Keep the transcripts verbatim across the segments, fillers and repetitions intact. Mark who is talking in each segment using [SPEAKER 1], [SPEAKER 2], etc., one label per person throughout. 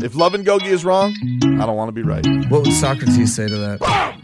[SPEAKER 1] If Love and Gogi is wrong, I don't want to be right.
[SPEAKER 2] What would Socrates say to that?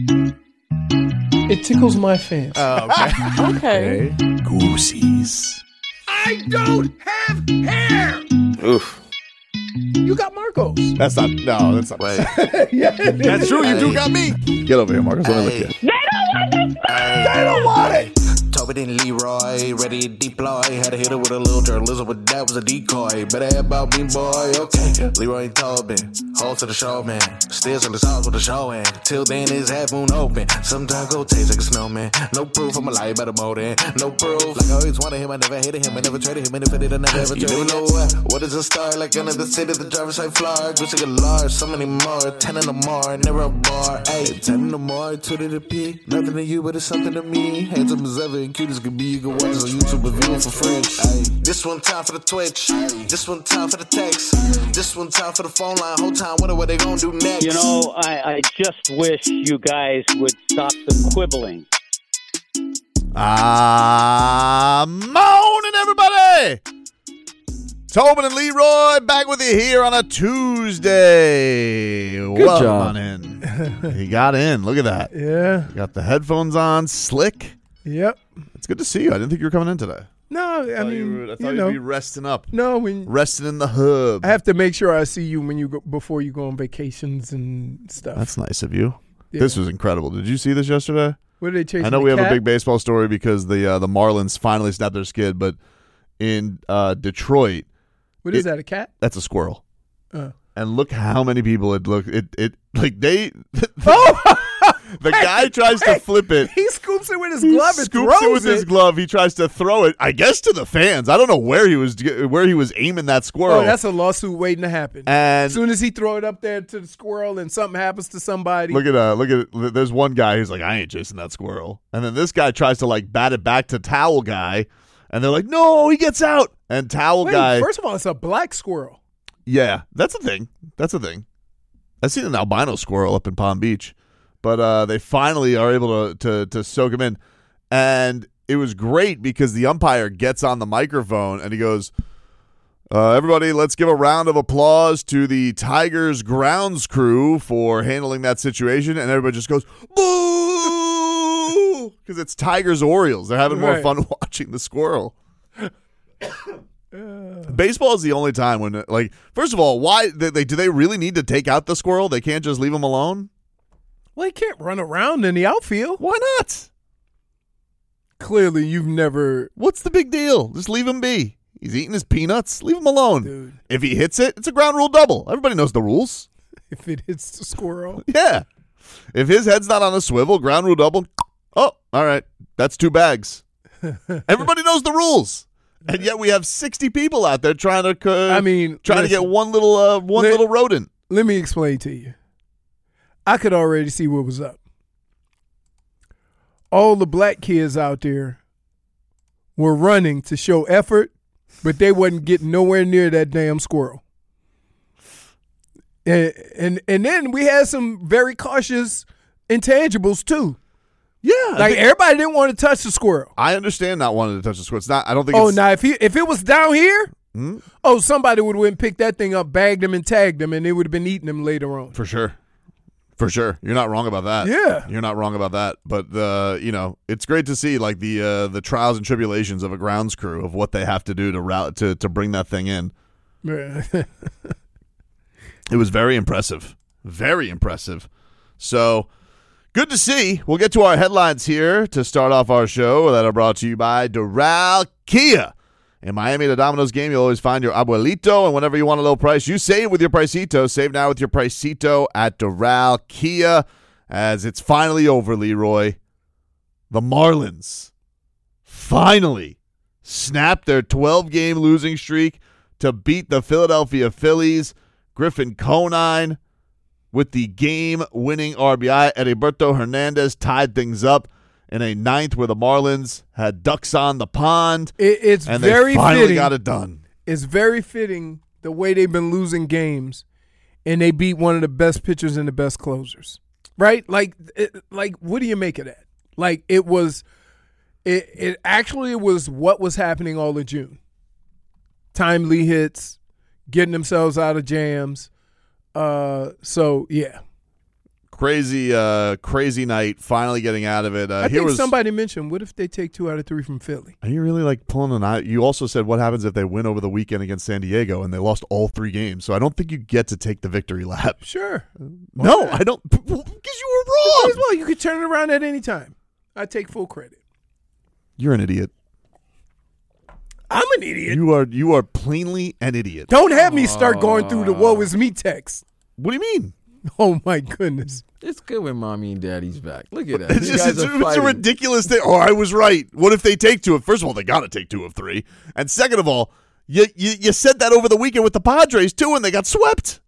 [SPEAKER 3] It tickles my fancy.
[SPEAKER 1] Oh, okay.
[SPEAKER 4] Okay.
[SPEAKER 1] Goosies.
[SPEAKER 5] I don't have hair!
[SPEAKER 1] Oof.
[SPEAKER 3] You got Marcos.
[SPEAKER 1] That's not, no, that's not.
[SPEAKER 6] Wait.
[SPEAKER 3] Yeah,
[SPEAKER 1] That's true, you do got me. Get over here, Marcus. Let me look at you.
[SPEAKER 5] They don't want it!
[SPEAKER 6] Toby and Leroy, ready to deploy. Had to hit it with a little journalism, but that was a decoy. Better have about me, boy. Okay, Leroy and Tobin, hold to the show, man. Steers in the sauce with the show, and till then it's half moon open. Sometimes go taste like a snowman. No proof, I'm a lie about a motor. No proof, like I always wanted him, I never hated him, I never traded him, and if I did, I never ever traded him. You never know what, what is a star, like another city, the driver's side floor. Gucci a large, so many more, ten in the more, never a bar. Hey, ten in the more, two to the P. Nothing to you, but it's something to me. Handsome as ever and cute as can be. You can watch us on YouTube and view it for free. Ay. This one time for the Twitch. This one time for the text. This one time for the phone line. Whole time wonder what they gonna do next.
[SPEAKER 7] You know, I, I just wish you guys would stop the quibbling.
[SPEAKER 1] Ah, morning, everybody. Tobin and Leroy back with you here on a Tuesday.
[SPEAKER 4] Good
[SPEAKER 1] Welcome
[SPEAKER 4] job.
[SPEAKER 1] on in. He got in. Look at that.
[SPEAKER 3] Yeah.
[SPEAKER 1] You got the headphones on, slick.
[SPEAKER 3] Yep.
[SPEAKER 1] It's good to see you. I didn't think you were coming in today.
[SPEAKER 3] No, I,
[SPEAKER 1] I
[SPEAKER 3] mean,
[SPEAKER 1] you, were, I thought
[SPEAKER 3] you
[SPEAKER 1] you'd
[SPEAKER 3] know,
[SPEAKER 1] be resting up.
[SPEAKER 3] no, when
[SPEAKER 1] Resting in the hub.
[SPEAKER 3] I have to make sure I see you when you go before you go on vacations and stuff.
[SPEAKER 1] That's nice of you.
[SPEAKER 3] Yeah.
[SPEAKER 1] This was incredible. Did you see this yesterday?
[SPEAKER 3] What are they chasing?
[SPEAKER 1] I know
[SPEAKER 3] the
[SPEAKER 1] we have
[SPEAKER 3] cat?
[SPEAKER 1] a big baseball story because the uh, the Marlins finally snapped their skid, but in uh, Detroit,
[SPEAKER 3] What is
[SPEAKER 1] it-
[SPEAKER 3] that? A cat?
[SPEAKER 1] that's a squirrel.
[SPEAKER 3] Uh.
[SPEAKER 1] And look how many people it look it it like they
[SPEAKER 3] Oh,
[SPEAKER 1] the guy tries to flip it.
[SPEAKER 3] he scoops it with his
[SPEAKER 1] He
[SPEAKER 3] glove and
[SPEAKER 1] scoops
[SPEAKER 3] throws
[SPEAKER 1] it with his glove. He tries to throw it, I guess, to the fans. I don't know where he was where he was aiming that squirrel.
[SPEAKER 3] Oh, that's a lawsuit waiting to happen.
[SPEAKER 1] and
[SPEAKER 3] As soon as he throw it up there to the squirrel and something happens to somebody,
[SPEAKER 1] look at uh look at there's one guy who's like, I ain't chasing that squirrel. And then this guy tries to like bat it back to Towel Guy, and they're like, no, he gets out. And Towel
[SPEAKER 3] Wait,
[SPEAKER 1] Guy
[SPEAKER 3] first of all, it's a black squirrel.
[SPEAKER 1] Yeah, that's a thing. That's a thing. I've seen an albino squirrel up in Palm Beach, but uh, they finally are able to, to to soak him in, and it was great because the umpire gets on the microphone and he goes, uh, "Everybody, let's give a round of applause to the Tigers grounds crew for handling that situation," and everybody just goes, "Boo!" because it's Tigers Orioles. They're having more
[SPEAKER 3] Right.
[SPEAKER 1] fun watching the squirrel. Baseball is the only time when, like, first of all, why they, they do they really need to take out the squirrel? They can't just leave him alone.
[SPEAKER 3] Well, he can't run around in the outfield.
[SPEAKER 1] Why not?
[SPEAKER 3] Clearly, you've never.
[SPEAKER 1] What's the big deal? Just leave him be. He's eating his peanuts. Leave him alone.
[SPEAKER 3] Dude.
[SPEAKER 1] If he hits it, it's a ground rule double. Everybody knows the rules.
[SPEAKER 3] If it hits the squirrel,
[SPEAKER 1] Yeah. If his head's not on a swivel, ground rule double. Oh, all right. That's two bags. Everybody knows the rules. And yet we have sixty people out there trying to uh,
[SPEAKER 3] I mean,
[SPEAKER 1] trying to get
[SPEAKER 3] listen.
[SPEAKER 1] one little uh, one
[SPEAKER 3] Let-
[SPEAKER 1] little rodent.
[SPEAKER 3] let me explain to you. I could already see what was up. All the black kids out there were running to show effort, but they wasn't getting nowhere near that damn squirrel. And and, and then we had some very cautious intangibles too.
[SPEAKER 1] Yeah. I
[SPEAKER 3] Like
[SPEAKER 1] think-
[SPEAKER 3] everybody didn't want to touch the squirrel.
[SPEAKER 1] I understand not wanting to touch the squirrel. It's not. I don't think.
[SPEAKER 3] Oh,
[SPEAKER 1] it's,
[SPEAKER 3] now if he if it was down here,
[SPEAKER 1] Hmm?
[SPEAKER 3] oh, somebody would have went and picked that thing up, bagged them, and tagged them, and they would have been eating them later on.
[SPEAKER 1] For sure. For sure. You're not wrong about that.
[SPEAKER 3] Yeah.
[SPEAKER 1] You're not wrong about that. But the you know, it's great to see like the uh, the trials and tribulations of a grounds crew of what they have to do to route to, to bring that thing in. It was very impressive. Very impressive. So good to see. We'll get to our headlines here to start off our show that are brought to you by Doral Kia. In Miami at a Domino's game, you'll always find your abuelito, and whenever you want a low price, you save with your Pricito. Save now with your Pricito at Doral Kia, as it's finally over, Leroy. The Marlins finally snapped their twelve-game losing streak to beat the Philadelphia Phillies. Griffin Conine with the game-winning R B I. Heriberto Hernandez tied things up in a ninth where the Marlins had ducks on the pond.
[SPEAKER 3] It, it's
[SPEAKER 1] and
[SPEAKER 3] very
[SPEAKER 1] they finally
[SPEAKER 3] fitting.
[SPEAKER 1] got it done.
[SPEAKER 3] It's very fitting the way they've been losing games, and they beat one of the best pitchers and the best closers. Right? Like, it, like, what do you make of that? Like, it was, it, it actually was what was happening all of June. Timely hits, getting themselves out of jams, Uh, so yeah,
[SPEAKER 1] Crazy, uh, crazy night. Finally getting out of it. Uh,
[SPEAKER 3] I
[SPEAKER 1] here
[SPEAKER 3] think
[SPEAKER 1] was,
[SPEAKER 3] somebody mentioned, what if they take two out of three from Philly?
[SPEAKER 1] Are you really like pulling an eye? You also said what happens if they win over the weekend against San Diego and they lost all three games. So I don't think you get to take the victory lap.
[SPEAKER 3] Sure.
[SPEAKER 1] No, I don't. Because you were
[SPEAKER 3] As
[SPEAKER 1] wrong.
[SPEAKER 3] well, you could turn it around at any time. I take full credit.
[SPEAKER 1] You're an idiot.
[SPEAKER 3] I'm an idiot.
[SPEAKER 1] You are. You are plainly an idiot.
[SPEAKER 3] Don't have me start going through the woe is me text.
[SPEAKER 1] What do you mean?
[SPEAKER 3] Oh my goodness.
[SPEAKER 4] It's good when mommy and daddy's back. Look at that.
[SPEAKER 1] It's
[SPEAKER 4] You
[SPEAKER 1] just
[SPEAKER 4] guys
[SPEAKER 1] it's,
[SPEAKER 4] are
[SPEAKER 1] it's a
[SPEAKER 4] fighting.
[SPEAKER 1] ridiculous thing. Oh, I was right. What if they take two of? First of all, they got to take two of three. And second of all, you, you you said that over the weekend with the Padres too, and they got swept.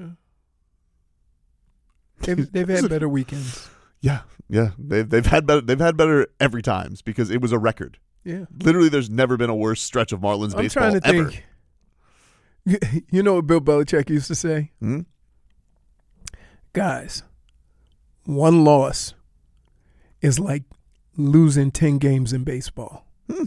[SPEAKER 3] They've, they've had better weekends.
[SPEAKER 1] Yeah, yeah. They've they've had better. They've had better every times because it was a record.
[SPEAKER 3] Yeah.
[SPEAKER 1] Literally, there's never been a worse stretch of Marlins
[SPEAKER 3] I'm
[SPEAKER 1] baseball
[SPEAKER 3] trying to
[SPEAKER 1] ever.
[SPEAKER 3] think. You, you know what Bill Belichick used to say?
[SPEAKER 1] Hmm?
[SPEAKER 3] Guys, one loss is like losing ten games in baseball.
[SPEAKER 1] Hmm.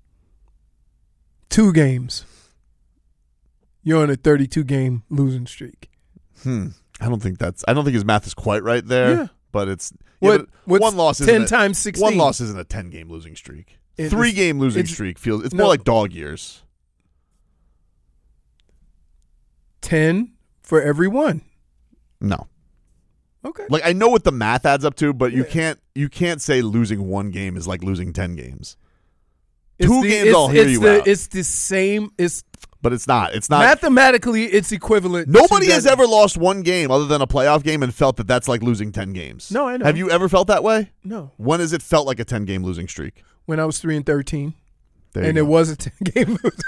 [SPEAKER 3] Two games, you're on a thirty-two game losing streak.
[SPEAKER 1] Hmm. I don't think that's. I don't think his math is quite right there.
[SPEAKER 3] Yeah.
[SPEAKER 1] But it's yeah,
[SPEAKER 3] What,
[SPEAKER 1] but
[SPEAKER 3] what's
[SPEAKER 1] one loss.
[SPEAKER 3] ten
[SPEAKER 1] isn't a-
[SPEAKER 3] times sixteen?
[SPEAKER 1] One loss isn't a ten game losing streak.
[SPEAKER 3] It
[SPEAKER 1] Three
[SPEAKER 3] is-
[SPEAKER 1] game losing
[SPEAKER 3] it's-
[SPEAKER 1] streak feels. It's
[SPEAKER 3] no.
[SPEAKER 1] more like dog years.
[SPEAKER 3] ten for every one.
[SPEAKER 1] No.
[SPEAKER 3] Okay.
[SPEAKER 1] Like I know what the math adds up to, but you
[SPEAKER 3] Yeah.
[SPEAKER 1] can't you can't say losing one game is like losing ten games.
[SPEAKER 3] It's
[SPEAKER 1] Two
[SPEAKER 3] the-
[SPEAKER 1] games
[SPEAKER 3] it's,
[SPEAKER 1] I'll hear
[SPEAKER 3] it's
[SPEAKER 1] you
[SPEAKER 3] the,
[SPEAKER 1] out.
[SPEAKER 3] It's the same. It's
[SPEAKER 1] But it's not. It's not.
[SPEAKER 3] mathematically it's equivalent.
[SPEAKER 1] Nobody
[SPEAKER 3] to
[SPEAKER 1] has
[SPEAKER 3] that-
[SPEAKER 1] ever lost one game other than a playoff game and felt that that's like losing ten games.
[SPEAKER 3] No, I know.
[SPEAKER 1] Have you ever felt that way?
[SPEAKER 3] No.
[SPEAKER 1] When has it felt like a ten game losing streak?
[SPEAKER 3] When I was three and thirteen,
[SPEAKER 1] There you
[SPEAKER 3] and
[SPEAKER 1] go.
[SPEAKER 3] it was a ten game losing.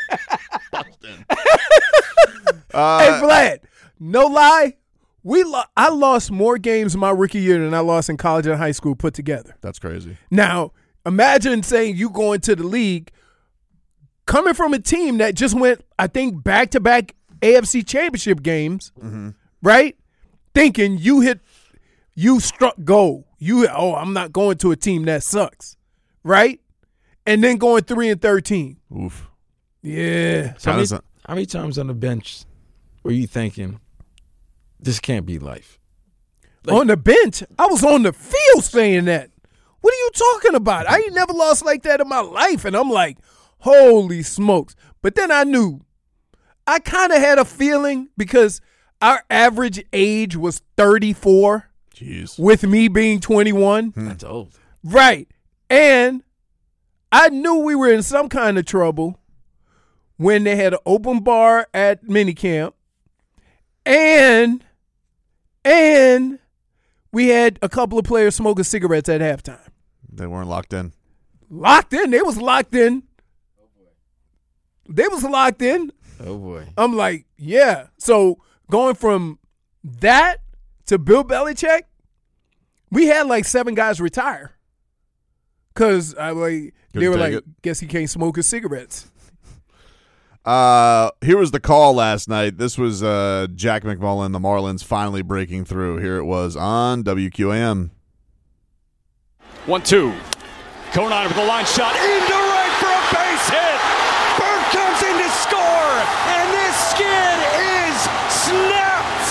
[SPEAKER 1] Uh,
[SPEAKER 3] Hey, Vlad, no lie, we lo- I lost more games my rookie year than I lost in college and high school put together.
[SPEAKER 1] That's crazy.
[SPEAKER 3] Now, imagine saying you go into the league coming from a team that just went, I think, back-to-back A F C championship games, right? Thinking you hit, you struck gold. You, oh, I'm not going to a team that sucks, right? And then going three and thirteen.
[SPEAKER 1] Oof.
[SPEAKER 3] Yeah.
[SPEAKER 4] So how, many,
[SPEAKER 1] Kinda-
[SPEAKER 4] how many times on the bench were you thinking, this can't be life? Like-
[SPEAKER 3] On the bench, I was on the field saying that. What are you talking about? I ain't never lost like that in my life. And I'm like, holy smokes. But then I knew. I kind of had a feeling because our average age was thirty-four
[SPEAKER 1] Jeez.
[SPEAKER 3] with me being twenty-one.
[SPEAKER 4] That's old.
[SPEAKER 3] Right. And I knew we were in some kind of trouble when they had an open bar at minicamp. And, and we had a couple of players smoking cigarettes at halftime.
[SPEAKER 1] They weren't locked in.
[SPEAKER 3] Locked in. They was locked in. They was locked in.
[SPEAKER 4] Oh, boy.
[SPEAKER 3] I'm like, yeah. So going from that to Bill Belichick, we had like seven guys retire. Because I like they
[SPEAKER 1] Couldn't
[SPEAKER 3] were
[SPEAKER 1] take
[SPEAKER 3] like,
[SPEAKER 1] it.
[SPEAKER 3] guess he can't smoke his cigarettes.
[SPEAKER 1] Uh, here was the call last night. This was uh, Jack McMullen, the Marlins, finally breaking through. Here it was on W Q A M.
[SPEAKER 8] One, two. Conan with a line shot into right for a base hit. Bird comes in to score, and this skid is snapped.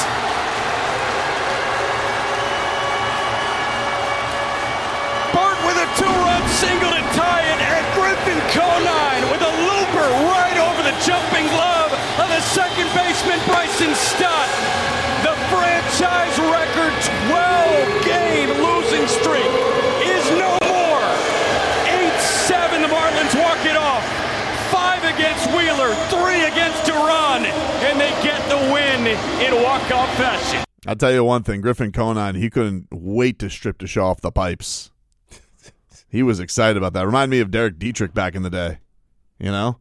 [SPEAKER 8] Burt with a two-run single to tie it, and Griffin Conine with a looper right over the jumping glove of the second baseman Bryson Stott. The franchise record twelve-game losing streak is no more. eight seven, the Marlins walk it off. Five against Wheeler, three against Duran, and they get the win in walk-off fashion.
[SPEAKER 1] I'll tell you one thing. Griffin Conine, he couldn't wait to strip to show off the pipes. He was excited about that. Remind me of Derek Dietrich back in the day. You know?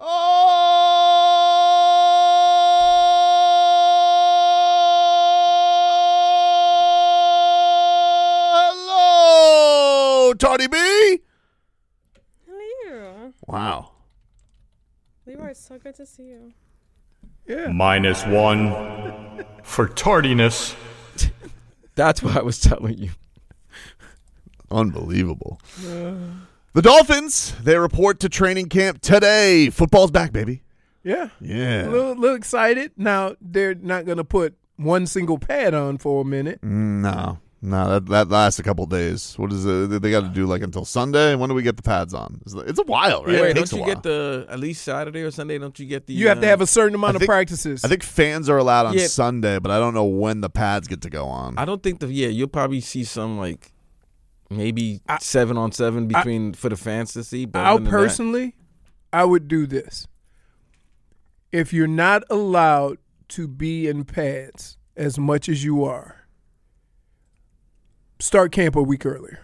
[SPEAKER 1] Oh, hello, Tardy B.
[SPEAKER 9] Hello.
[SPEAKER 1] Wow.
[SPEAKER 9] Leroy, it's so good to see you.
[SPEAKER 8] Minus one for tardiness.
[SPEAKER 4] That's what I was telling you.
[SPEAKER 1] Unbelievable. The Dolphins, they report to training camp today. Football's back, baby.
[SPEAKER 3] Yeah.
[SPEAKER 1] Yeah.
[SPEAKER 3] A little, little excited. Now, they're not going to put one single pad on for a minute.
[SPEAKER 1] No. No, that that lasts a couple days. What is it? They got to do like until Sunday. When do we get the pads on? It's, it's a while, right?
[SPEAKER 3] Yeah.
[SPEAKER 1] It
[SPEAKER 4] Wait,
[SPEAKER 1] takes
[SPEAKER 4] don't
[SPEAKER 1] a
[SPEAKER 4] you
[SPEAKER 1] while.
[SPEAKER 4] get the at least Saturday or Sunday? Don't you get the?
[SPEAKER 3] You have to
[SPEAKER 4] uh,
[SPEAKER 3] have a certain amount
[SPEAKER 1] I
[SPEAKER 3] of
[SPEAKER 1] think-
[SPEAKER 3] practices.
[SPEAKER 1] I think fans are allowed on
[SPEAKER 4] Yeah.
[SPEAKER 1] Sunday, but I don't know when the pads get to go on.
[SPEAKER 4] I don't think the yeah. You'll probably see some like maybe
[SPEAKER 3] I-
[SPEAKER 4] seven on seven between for the fans to see. But
[SPEAKER 3] I'll
[SPEAKER 4] other than that-
[SPEAKER 3] personally, I would do this. If you're not allowed to be in pads as much as you are, start camp a week earlier.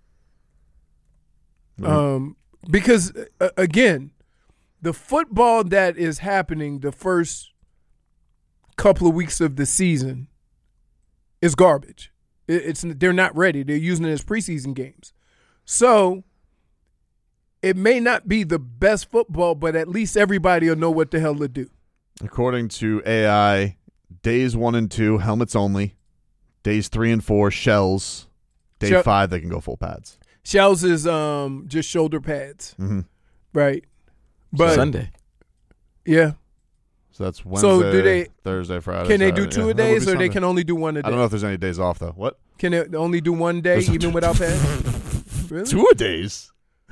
[SPEAKER 1] Mhm.
[SPEAKER 3] Um, because uh, again, the football that is happening the first couple of weeks of the season is garbage. It, it's they're not ready. They're using it as preseason games, so it may not be the best football, but at least everybody will know what the hell to do.
[SPEAKER 1] According to A I, days one and two, helmets only. Days three and four, shells. Day
[SPEAKER 3] Shell-
[SPEAKER 1] five, they can go full pads.
[SPEAKER 3] Shells is um just shoulder pads,
[SPEAKER 1] Mm-hmm.
[SPEAKER 3] right? But
[SPEAKER 4] Sunday.
[SPEAKER 3] yeah,
[SPEAKER 1] So that's Wednesday,
[SPEAKER 3] So do they-
[SPEAKER 1] Thursday, Friday.
[SPEAKER 3] can they do
[SPEAKER 1] Saturday.
[SPEAKER 3] two
[SPEAKER 1] Yeah,
[SPEAKER 3] a
[SPEAKER 1] that would
[SPEAKER 3] days
[SPEAKER 1] be
[SPEAKER 3] or they
[SPEAKER 1] Sunday.
[SPEAKER 3] can only do one a day?
[SPEAKER 1] I don't know if there's any days off, though. What?
[SPEAKER 3] Can they only do one day
[SPEAKER 1] There's
[SPEAKER 3] even without pads? Really?
[SPEAKER 1] Two a days?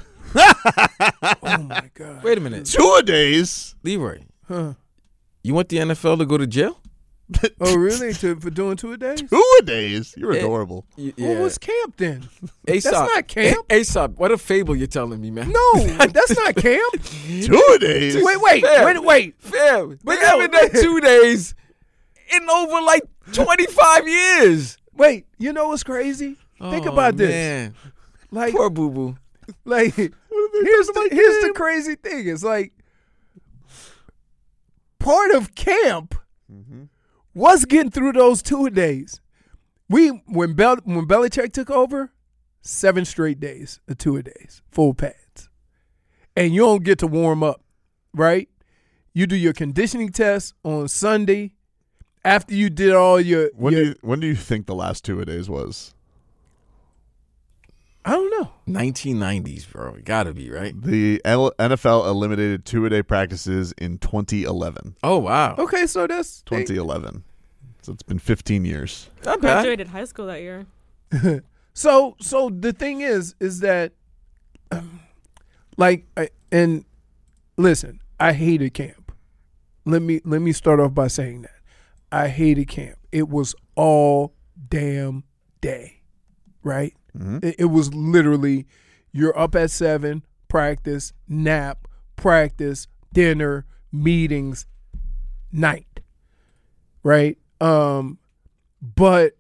[SPEAKER 3] Oh my god!
[SPEAKER 4] Wait a minute,
[SPEAKER 1] Two a days?
[SPEAKER 4] Leroy.
[SPEAKER 3] Huh.
[SPEAKER 4] You want the N F L to go to jail?
[SPEAKER 3] Oh really? To, for doing two a days?
[SPEAKER 1] Two a days? You're
[SPEAKER 4] Eh,
[SPEAKER 1] adorable.
[SPEAKER 4] Y-
[SPEAKER 3] What was camp then?
[SPEAKER 4] Aesop.
[SPEAKER 3] That's not camp.
[SPEAKER 4] A- Aesop, what a fable you're telling me, man.
[SPEAKER 3] No, that's not camp.
[SPEAKER 1] Two a days?
[SPEAKER 3] Wait, wait,
[SPEAKER 4] Fam.
[SPEAKER 3] wait, wait.
[SPEAKER 4] Fam,
[SPEAKER 3] But
[SPEAKER 4] but they
[SPEAKER 3] no,
[SPEAKER 4] haven't done two days in over like twenty-five years.
[SPEAKER 3] Wait, you know what's crazy? Think
[SPEAKER 4] Oh,
[SPEAKER 3] about this.
[SPEAKER 4] man.
[SPEAKER 3] Like,
[SPEAKER 4] Poor Boo Boo.
[SPEAKER 3] like here's the, here's the crazy thing. It's like part of camp was getting through those two days. We when Bel when Belichick took over, seven straight days of two a days, full pads, and you don't get to warm up, right? You do your conditioning test on Sunday after you did all your.
[SPEAKER 1] When
[SPEAKER 3] your
[SPEAKER 1] do you when do you think the last two a days was?
[SPEAKER 3] I don't know.
[SPEAKER 4] nineteen nineties, bro. It gotta be, right?
[SPEAKER 1] The L- N F L eliminated two a day practices in twenty eleven.
[SPEAKER 4] Oh, wow.
[SPEAKER 3] Okay, so that's
[SPEAKER 1] twenty eleven. So it's been fifteen years.
[SPEAKER 4] Not bad.
[SPEAKER 9] Graduated high school that year.
[SPEAKER 3] So, so the thing is, is that, um, like, I, and listen, I hated camp. Let me let me start off by saying that I hated camp. It was all damn day, right?
[SPEAKER 1] Mhm.
[SPEAKER 3] It, it was literally, you're up at seven, practice, nap, practice, dinner, meetings, night, right? Um, but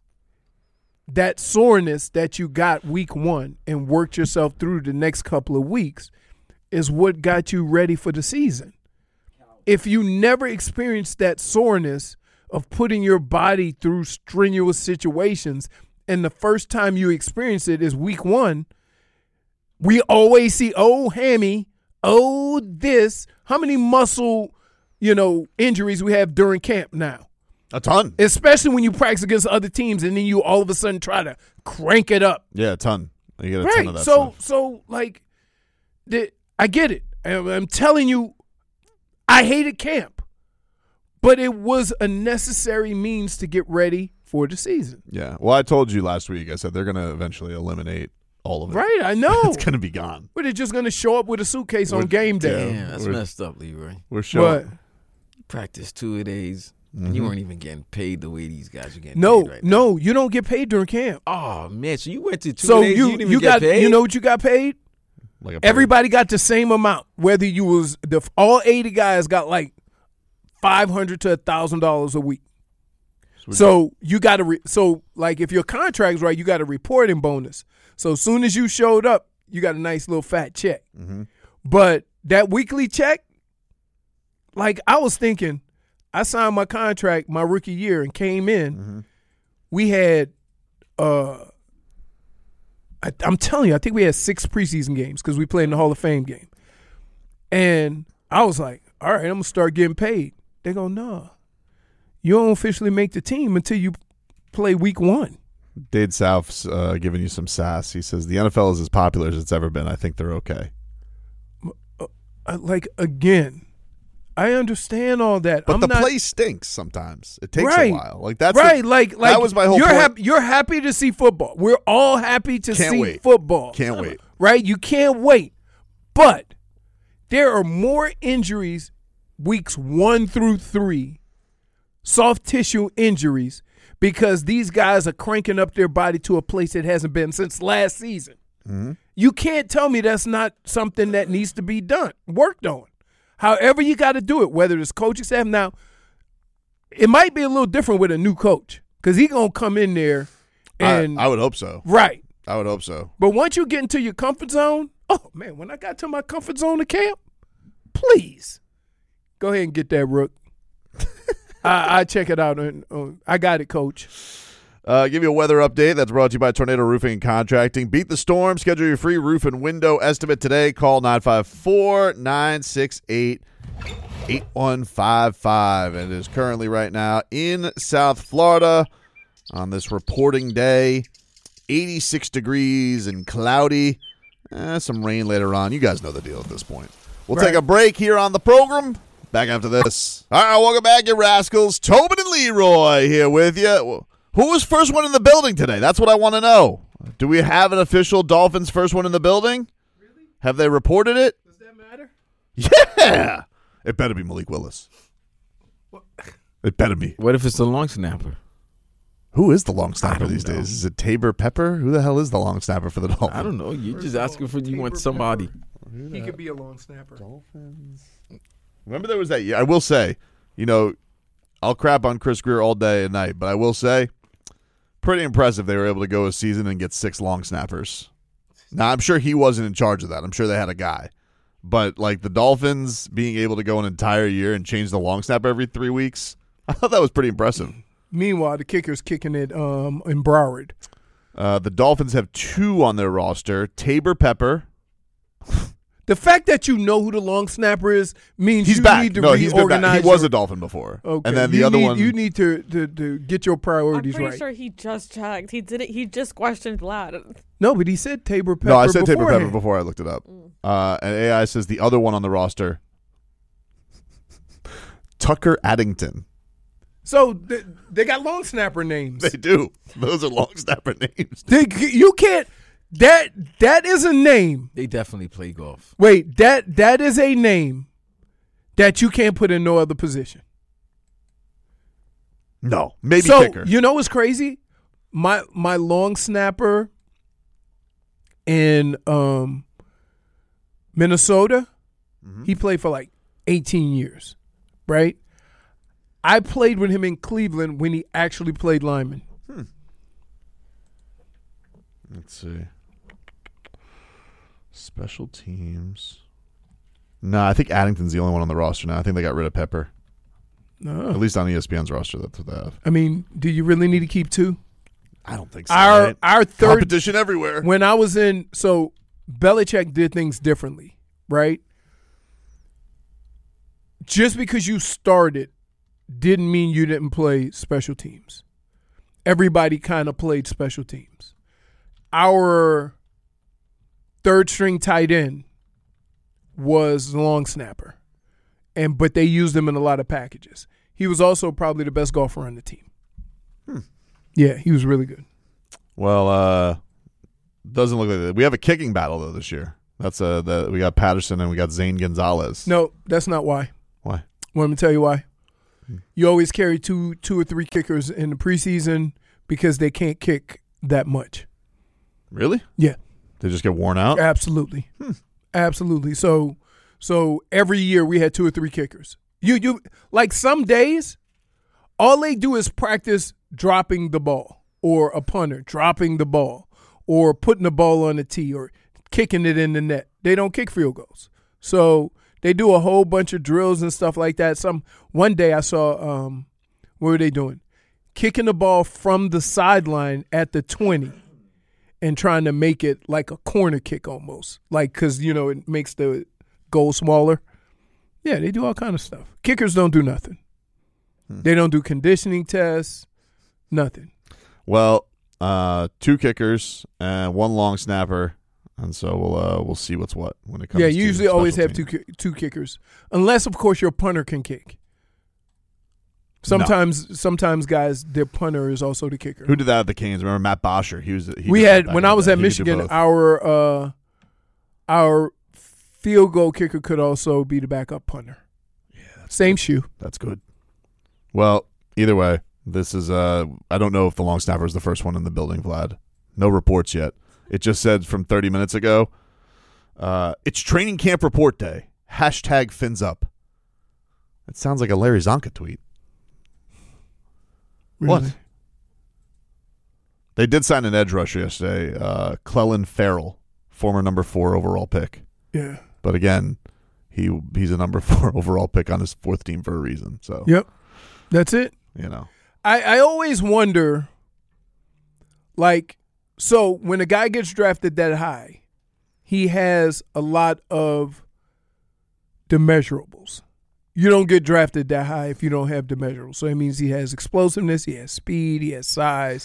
[SPEAKER 3] that soreness that you got week one and worked yourself through the next couple of weeks is what got you ready for the season. If you never experienced that soreness of putting your body through strenuous situations, and the first time you experience it is week one, we always see, oh, hammy, oh, this. How many muscle, you know, injuries we have during camp now?
[SPEAKER 1] A ton.
[SPEAKER 3] Especially when you practice against other teams and then you all of a sudden try to crank it up.
[SPEAKER 1] Yeah, a ton. You get a ton
[SPEAKER 3] Right.
[SPEAKER 1] of that
[SPEAKER 3] So,
[SPEAKER 1] stuff.
[SPEAKER 3] so like, the, I get it. I'm, I'm telling you, I hated camp, but it was a necessary means to get ready for the season.
[SPEAKER 1] Yeah. Well, I told you last week. I said they're going to eventually eliminate all of it.
[SPEAKER 3] Right. I know.
[SPEAKER 1] It's going to be gone.
[SPEAKER 3] But they're just going to show up with a suitcase on
[SPEAKER 1] We're-
[SPEAKER 3] game day.
[SPEAKER 4] Damn, that's
[SPEAKER 1] We're-
[SPEAKER 4] messed up, Leroy.
[SPEAKER 1] We're showing.
[SPEAKER 3] But
[SPEAKER 4] Practice two a days.
[SPEAKER 1] Mm-hmm.
[SPEAKER 4] And you weren't even getting paid the way these guys are getting
[SPEAKER 3] no,
[SPEAKER 4] paid right now.
[SPEAKER 3] no, you don't get paid during camp.
[SPEAKER 4] Oh, man. So you went to two
[SPEAKER 3] So
[SPEAKER 4] days,
[SPEAKER 3] you
[SPEAKER 4] you didn't even
[SPEAKER 3] you
[SPEAKER 4] get
[SPEAKER 3] got
[SPEAKER 4] paid?
[SPEAKER 3] you know what you got paid?
[SPEAKER 1] Like a
[SPEAKER 3] Everybody got the same amount. Whether you was the all eighty guys got like five hundred to a thousand dollars a week. So you got to re- so like if your contract's right, you got a reporting bonus. So as soon as you showed up, you got a nice little fat check.
[SPEAKER 1] Mm-hmm.
[SPEAKER 3] But that weekly check, like I was thinking, I signed my contract my rookie year and came in.
[SPEAKER 1] Mm-hmm.
[SPEAKER 3] We had, uh, I, I'm telling you, I think we had six preseason games because we played in the Hall of Fame game. And I was like, all right, I'm gonna start getting paid. They go, nah, you don't officially make the team until you play week one.
[SPEAKER 1] Dade South's uh, giving you some sass. He says the N F L is as popular as it's ever been. I think they're okay.
[SPEAKER 3] Uh, like again, I understand all that.
[SPEAKER 1] But
[SPEAKER 3] I'm
[SPEAKER 1] the
[SPEAKER 3] not,
[SPEAKER 1] play stinks sometimes. It takes
[SPEAKER 3] right,
[SPEAKER 1] a while. Like that's
[SPEAKER 3] right.
[SPEAKER 1] the-
[SPEAKER 3] like like
[SPEAKER 1] that was my whole
[SPEAKER 3] you're
[SPEAKER 1] point.
[SPEAKER 3] Happy, you're happy to see football. We're all happy to
[SPEAKER 1] Can't
[SPEAKER 3] see
[SPEAKER 1] wait.
[SPEAKER 3] football.
[SPEAKER 1] Can't wait.
[SPEAKER 3] Right? You can't wait. But there are more injuries weeks one through three, soft tissue injuries, because these guys are cranking up their body to a place it hasn't been since last season.
[SPEAKER 1] Mm-hmm.
[SPEAKER 3] You can't tell me that's not something that needs to be done, worked on. However you got to do it, whether it's coaching staff. Now, it might be a little different with a new coach because he's going to come in there and
[SPEAKER 1] I, I would hope so.
[SPEAKER 3] right.
[SPEAKER 1] I would hope so.
[SPEAKER 3] But once you get into your comfort zone, oh, man, when I got to my comfort zone of camp, please go ahead and get that, Rook. I, I check it out. And uh, I got it, Coach.
[SPEAKER 1] Uh, give you a weather update that's brought to you by Tornado Roofing and Contracting. Beat the storm. Schedule your free roof and window estimate today. Call nine five four, nine six eight, eight one five five. It is currently right now in South Florida on this reporting day. eighty-six degrees and cloudy. Eh, some rain later on. You guys know the deal at this point. We'll
[SPEAKER 3] Right.
[SPEAKER 1] take a break here on the program. Back after this. All right, welcome back, you rascals. Tobin and Leroy here with you. Who was first one in the building today? That's what I want to know. Do we have an official Dolphins first one in the building? Really? Have they reported it?
[SPEAKER 3] Does that matter?
[SPEAKER 1] Yeah. It better be Malik Willis. It better be.
[SPEAKER 4] What if it's the long snapper?
[SPEAKER 1] Who is the long snapper
[SPEAKER 4] don't
[SPEAKER 1] these
[SPEAKER 4] know.
[SPEAKER 1] days? Is it Tabor Pepper? Who the hell is the long snapper for the Dolphins?
[SPEAKER 4] I don't know. You're
[SPEAKER 3] First
[SPEAKER 4] just
[SPEAKER 3] of all,
[SPEAKER 4] asking for you
[SPEAKER 3] Tabor
[SPEAKER 4] want
[SPEAKER 3] Pepper.
[SPEAKER 4] somebody.
[SPEAKER 3] He could be a long snapper.
[SPEAKER 1] Dolphins. Remember there was that year. I will say, you know, I'll crap on Chris Greer all day and night, but I will say, pretty impressive they were able to go a season and get six long snappers. Now, I'm sure he wasn't in charge of that. I'm sure they had a guy. But, like, the Dolphins being able to go an entire year and change the long snapper every three weeks, I thought that was pretty impressive.
[SPEAKER 3] Meanwhile, the kicker's kicking it um, in Broward.
[SPEAKER 1] Uh, the Dolphins have two on their roster, Tabor Pepper.
[SPEAKER 3] The fact that you know who the long snapper is means
[SPEAKER 1] He's
[SPEAKER 3] you
[SPEAKER 1] back.
[SPEAKER 3] need to
[SPEAKER 1] No, he's been back.
[SPEAKER 3] reorganize.
[SPEAKER 1] He was
[SPEAKER 3] your-
[SPEAKER 1] a Dolphin before.
[SPEAKER 3] Okay.
[SPEAKER 1] And then the
[SPEAKER 3] you
[SPEAKER 1] other
[SPEAKER 3] need,
[SPEAKER 1] one.
[SPEAKER 3] You need to, to, to get your
[SPEAKER 9] I'm
[SPEAKER 3] priorities
[SPEAKER 9] pretty
[SPEAKER 3] right.
[SPEAKER 9] sure he just checked. He did it. He just questioned loud.
[SPEAKER 3] No, but he said Tabor Pepper.
[SPEAKER 1] no, I said Tabor
[SPEAKER 3] beforehand.
[SPEAKER 1] Pepper before I looked it up. Uh, and A I says the other one on the roster, Tucker Addington.
[SPEAKER 3] So they, they got long snapper names.
[SPEAKER 1] They do. Those are long snapper names.
[SPEAKER 3] They, you can't. That that is a name.
[SPEAKER 4] They definitely play golf.
[SPEAKER 3] Wait, that that is a name that you can't put in no other position.
[SPEAKER 1] No, maybe
[SPEAKER 3] so,
[SPEAKER 1] kicker.
[SPEAKER 3] You know what's crazy? My my long snapper in um, Minnesota,
[SPEAKER 1] Mm-hmm.
[SPEAKER 3] he played for like eighteen years, right? I played with him in Cleveland when he actually played lineman.
[SPEAKER 1] Hmm. Let's see. Special teams. No, I think Addington's the only one on the roster now. I think they got rid of Pepper.
[SPEAKER 3] No.
[SPEAKER 1] At least on E S P N's roster, that's what they have.
[SPEAKER 3] I mean, do you really need to keep two?
[SPEAKER 1] I don't think so.
[SPEAKER 3] Our
[SPEAKER 1] right?
[SPEAKER 3] our third
[SPEAKER 1] Competition everywhere.
[SPEAKER 3] when I was in, so Belichick did things differently, right? Just because you started didn't mean you didn't play special teams. Everybody kind of played special teams. Our third string tight end was the long snapper, and but they used him in a lot of packages. He was also probably the best golfer on the team.
[SPEAKER 1] Hmm.
[SPEAKER 3] Yeah, he was really good.
[SPEAKER 1] Well, uh, doesn't look like that. We have a kicking battle though this year. That's uh, the we got Patterson and we got Zane Gonzalez.
[SPEAKER 3] No, that's not why.
[SPEAKER 1] Why?
[SPEAKER 3] Well, let me tell you why. You always carry two, two or three kickers in the preseason because they can't kick that much.
[SPEAKER 1] Really?
[SPEAKER 3] Yeah,
[SPEAKER 1] They just get worn out.
[SPEAKER 3] absolutely, absolutely. So, so every year we had two or three kickers. You, you like some days, all they do is practice dropping the ball, or a punter dropping the ball, or putting the ball on the tee, or kicking it in the net. They don't kick field goals. So they do a whole bunch of drills and stuff like that. Some one day I saw, um, what were they doing? Kicking the ball from the sideline at the twenty and trying to make it like a corner kick almost. Like, because, you know, it makes the goal smaller. Yeah, they do all kind of stuff. Kickers don't do nothing. Hmm. They don't do conditioning tests, nothing.
[SPEAKER 1] Well, uh, two kickers and one long snapper And so we'll uh, we'll see what's what when it comes.
[SPEAKER 3] Yeah,
[SPEAKER 1] to
[SPEAKER 3] you usually always have
[SPEAKER 1] special
[SPEAKER 3] two
[SPEAKER 1] teams.
[SPEAKER 3] ki- two kickers, unless of course your punter can kick. Sometimes, no. sometimes guys, their punter is also the kicker.
[SPEAKER 1] Who did that at the Canes? Remember Matt Bosher? He was. He
[SPEAKER 3] we had when I was
[SPEAKER 1] day.
[SPEAKER 3] at
[SPEAKER 1] He
[SPEAKER 3] Michigan. Our uh, our field goal kicker could also be the backup punter.
[SPEAKER 1] Yeah,
[SPEAKER 3] same
[SPEAKER 1] good.
[SPEAKER 3] shoe.
[SPEAKER 1] That's good. Well, either way, this is. Uh, I don't know if the long snapper is the first one in the building, Vlad. No reports yet. It just said from thirty minutes ago. Uh, it's training camp report day. Hashtag fins up. It sounds like a Larry Zonka tweet.
[SPEAKER 3] Really?
[SPEAKER 1] What? They did sign an edge rusher yesterday, uh, Clellan Ferrell, former number four overall pick.
[SPEAKER 3] Yeah.
[SPEAKER 1] But again, he he's a number four overall pick on his fourth team for a reason. So
[SPEAKER 3] yep, that's it.
[SPEAKER 1] You know,
[SPEAKER 3] I, I always wonder, like, so when a guy gets drafted that high, he has a lot of demeasurables. You don't get drafted that high if you don't have the measurables. So it means he has explosiveness, he has speed, he has size.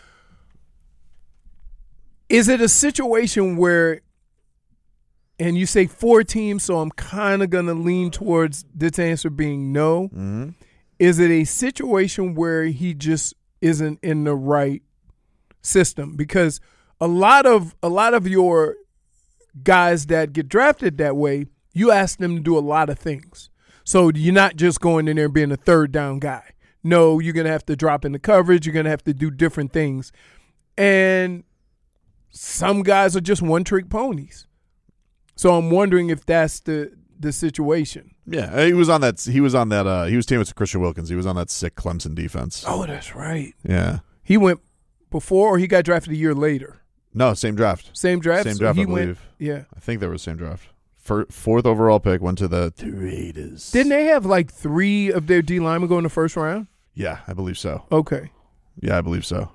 [SPEAKER 3] Is it a situation where, and you say four teams, so I'm kind of going to lean towards this answer being no.
[SPEAKER 1] Mm-hmm.
[SPEAKER 3] Is it a situation where he just isn't in the right system? Because a lot of a lot of your guys that get drafted that way, you ask them to do a lot of things. So you're not just going in there and being a third down guy. No, you're going to have to drop in the coverage. You're going to have to do different things. And some guys are just one-trick ponies. So I'm wondering if that's the the situation.
[SPEAKER 1] Yeah, he was on that. He was on that. Uh, he was teaming with Christian Wilkins. He was on that sick Clemson defense.
[SPEAKER 3] Oh, that's right.
[SPEAKER 1] Yeah,
[SPEAKER 3] he went before, or he got drafted a year later.
[SPEAKER 1] No, same draft.
[SPEAKER 3] Same draft.
[SPEAKER 1] Same
[SPEAKER 3] so
[SPEAKER 1] draft.
[SPEAKER 3] he
[SPEAKER 1] I believe.
[SPEAKER 3] Went, yeah,
[SPEAKER 1] I think they were the same draft. For, fourth overall pick went to the Raiders.
[SPEAKER 3] Didn't they have like three of their D linemen go in the first round?
[SPEAKER 1] Yeah, I believe so.
[SPEAKER 3] Okay.
[SPEAKER 1] Yeah, I believe so.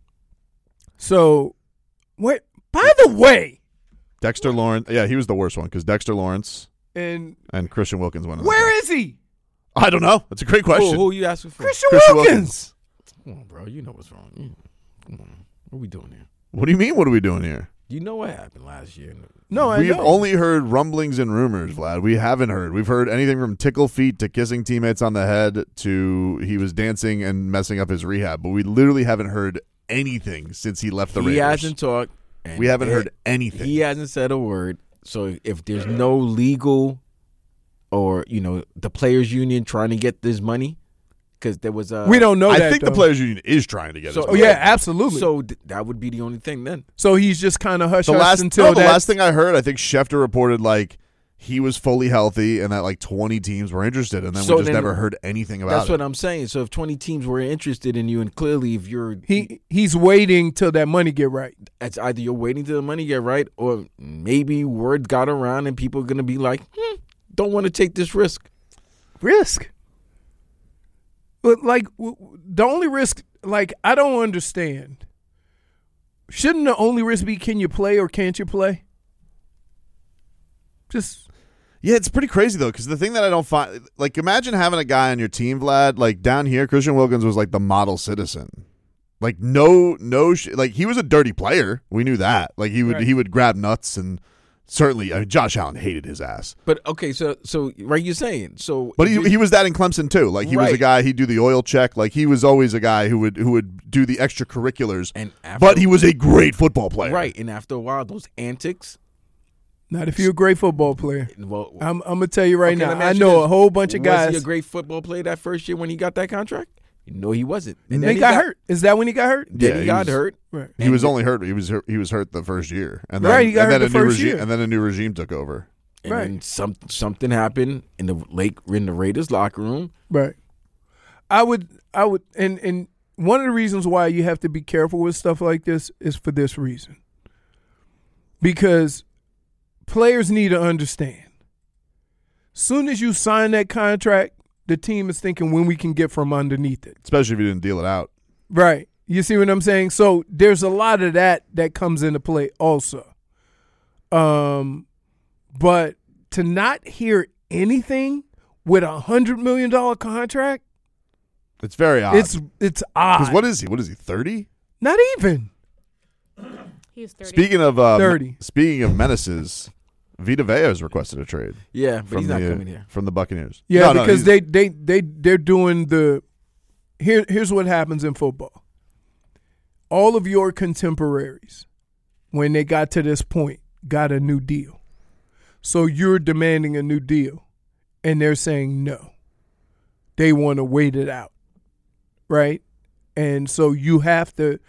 [SPEAKER 3] So, what? By the way,
[SPEAKER 1] Dexter Lawrence. Yeah, he was the worst one because Dexter Lawrence
[SPEAKER 3] and
[SPEAKER 1] and Christian Wilkins went.
[SPEAKER 3] Where is he?
[SPEAKER 1] I don't know. That's a great question.
[SPEAKER 4] Who, who are you asking for?
[SPEAKER 3] Christian,
[SPEAKER 1] Christian
[SPEAKER 3] Wilkins.
[SPEAKER 1] Wilkins.
[SPEAKER 4] Come on, bro. You know what's wrong. You, come on. What are we doing here?
[SPEAKER 1] What do you mean? What are we doing here?
[SPEAKER 4] You know what happened last year.
[SPEAKER 3] No, I
[SPEAKER 1] We've
[SPEAKER 3] know.
[SPEAKER 1] only heard rumblings and rumors, Vlad. We haven't heard. We've heard anything from tickle feet to kissing teammates on the head to he was dancing and messing up his rehab. But we literally haven't heard anything since he left the
[SPEAKER 4] he
[SPEAKER 1] Raiders.
[SPEAKER 4] hasn't talked.
[SPEAKER 1] We haven't
[SPEAKER 4] it,
[SPEAKER 1] heard anything.
[SPEAKER 4] He hasn't said a word. So if there's no legal or, you know, the players union trying to get this money, because there was a
[SPEAKER 3] we don't know
[SPEAKER 1] I
[SPEAKER 3] that,
[SPEAKER 1] think
[SPEAKER 3] though.
[SPEAKER 1] the players union is trying to get
[SPEAKER 4] So-
[SPEAKER 1] his
[SPEAKER 3] Oh
[SPEAKER 1] money.
[SPEAKER 3] yeah, absolutely. So,
[SPEAKER 4] So th- that would be the only thing then.
[SPEAKER 3] so he's just kind of hush
[SPEAKER 1] The
[SPEAKER 3] hush
[SPEAKER 1] last,
[SPEAKER 3] until
[SPEAKER 1] no, the
[SPEAKER 3] that.
[SPEAKER 1] last thing I heard, I think Schefter reported like he was fully healthy and that like twenty teams were interested, and then
[SPEAKER 4] So
[SPEAKER 1] we just
[SPEAKER 4] then-
[SPEAKER 1] never heard anything about
[SPEAKER 4] That's
[SPEAKER 1] it.
[SPEAKER 4] what I'm saying. So if twenty teams were interested in you, and clearly if you're
[SPEAKER 3] he he's waiting till that money get right.
[SPEAKER 4] it's either you're waiting till the money get right, or maybe word got around and people are gonna be like, hmm, don't want to take this risk.
[SPEAKER 3] Risk. But like w- w- the only risk, like I don't understand. Shouldn't the only risk be can you play or can't you play? Just
[SPEAKER 1] Yeah, it's pretty crazy though, because the thing that I don't find, like, imagine having a guy on your team, Vlad. Like down here, Christian Wilkins was like the model citizen. Like no, no, sh- like he was a dirty player. We knew that. Like he would,
[SPEAKER 3] Right.
[SPEAKER 1] he would grab nuts, and certainly, I mean, Josh Allen hated his ass.
[SPEAKER 4] But okay, so so right, you're saying so,
[SPEAKER 1] But
[SPEAKER 4] if
[SPEAKER 1] he
[SPEAKER 4] you-
[SPEAKER 1] he was that in Clemson too. Like he was a
[SPEAKER 4] Right.
[SPEAKER 1] guy. He'd do the oil check. Like he was always a guy who would who would do the extracurriculars.
[SPEAKER 4] and after,
[SPEAKER 1] But he was a great football player.
[SPEAKER 4] right, and after a while, those antics.
[SPEAKER 3] not if you're a great football player.
[SPEAKER 4] Well,
[SPEAKER 3] I'm I'm gonna tell you right
[SPEAKER 4] okay,
[SPEAKER 3] now.
[SPEAKER 4] let me
[SPEAKER 3] I
[SPEAKER 4] ask you
[SPEAKER 3] know
[SPEAKER 4] this.
[SPEAKER 3] a whole bunch of
[SPEAKER 4] Was
[SPEAKER 3] guys.
[SPEAKER 4] he a great football player that first year when he got that contract? No, he wasn't. And
[SPEAKER 3] they
[SPEAKER 4] then he
[SPEAKER 3] got, hurt. Is that when he got hurt?
[SPEAKER 4] Then
[SPEAKER 1] Yeah,
[SPEAKER 4] he
[SPEAKER 1] he
[SPEAKER 4] got
[SPEAKER 1] was-
[SPEAKER 4] hurt.
[SPEAKER 3] Right.
[SPEAKER 1] He was only hurt. He was hurt, he was hurt the first year, and then,
[SPEAKER 3] Right, he got
[SPEAKER 1] and
[SPEAKER 3] hurt
[SPEAKER 1] then
[SPEAKER 3] the
[SPEAKER 1] a new
[SPEAKER 3] first
[SPEAKER 1] regime,
[SPEAKER 3] year.
[SPEAKER 1] and then a new regime took over.
[SPEAKER 4] And
[SPEAKER 3] Right.
[SPEAKER 4] then some something happened in the lake in the Raiders locker room.
[SPEAKER 3] Right. I would I would and and one of the reasons why you have to be careful with stuff like this is for this reason. Because players need to understand. Soon as you sign that contract, the team is thinking when we can get from underneath it.
[SPEAKER 1] Especially if you didn't deal it out.
[SPEAKER 3] Right. You see what I'm saying? So there's a lot of that that comes into play also. Um, but to not hear anything with a hundred million dollar contract,
[SPEAKER 1] It's very odd.
[SPEAKER 3] it's it's odd.
[SPEAKER 1] Because what is he? What is he? Thirty?
[SPEAKER 3] Not even.
[SPEAKER 9] He's thirty.
[SPEAKER 1] Speaking of uh,
[SPEAKER 3] thirty.
[SPEAKER 1] Speaking of menaces, Vita Vea has requested a trade.
[SPEAKER 4] Yeah, but
[SPEAKER 1] from
[SPEAKER 4] he's not
[SPEAKER 1] the,
[SPEAKER 4] coming here.
[SPEAKER 1] From the Buccaneers.
[SPEAKER 3] Yeah,
[SPEAKER 1] No, no,
[SPEAKER 3] because
[SPEAKER 1] he's-
[SPEAKER 3] they, they, they, they're doing the here. Here's what happens in football. All of your contemporaries, when they got to this point, got a new deal. So you're demanding a new deal, and they're saying no. They want to wait it out, right? And so you have to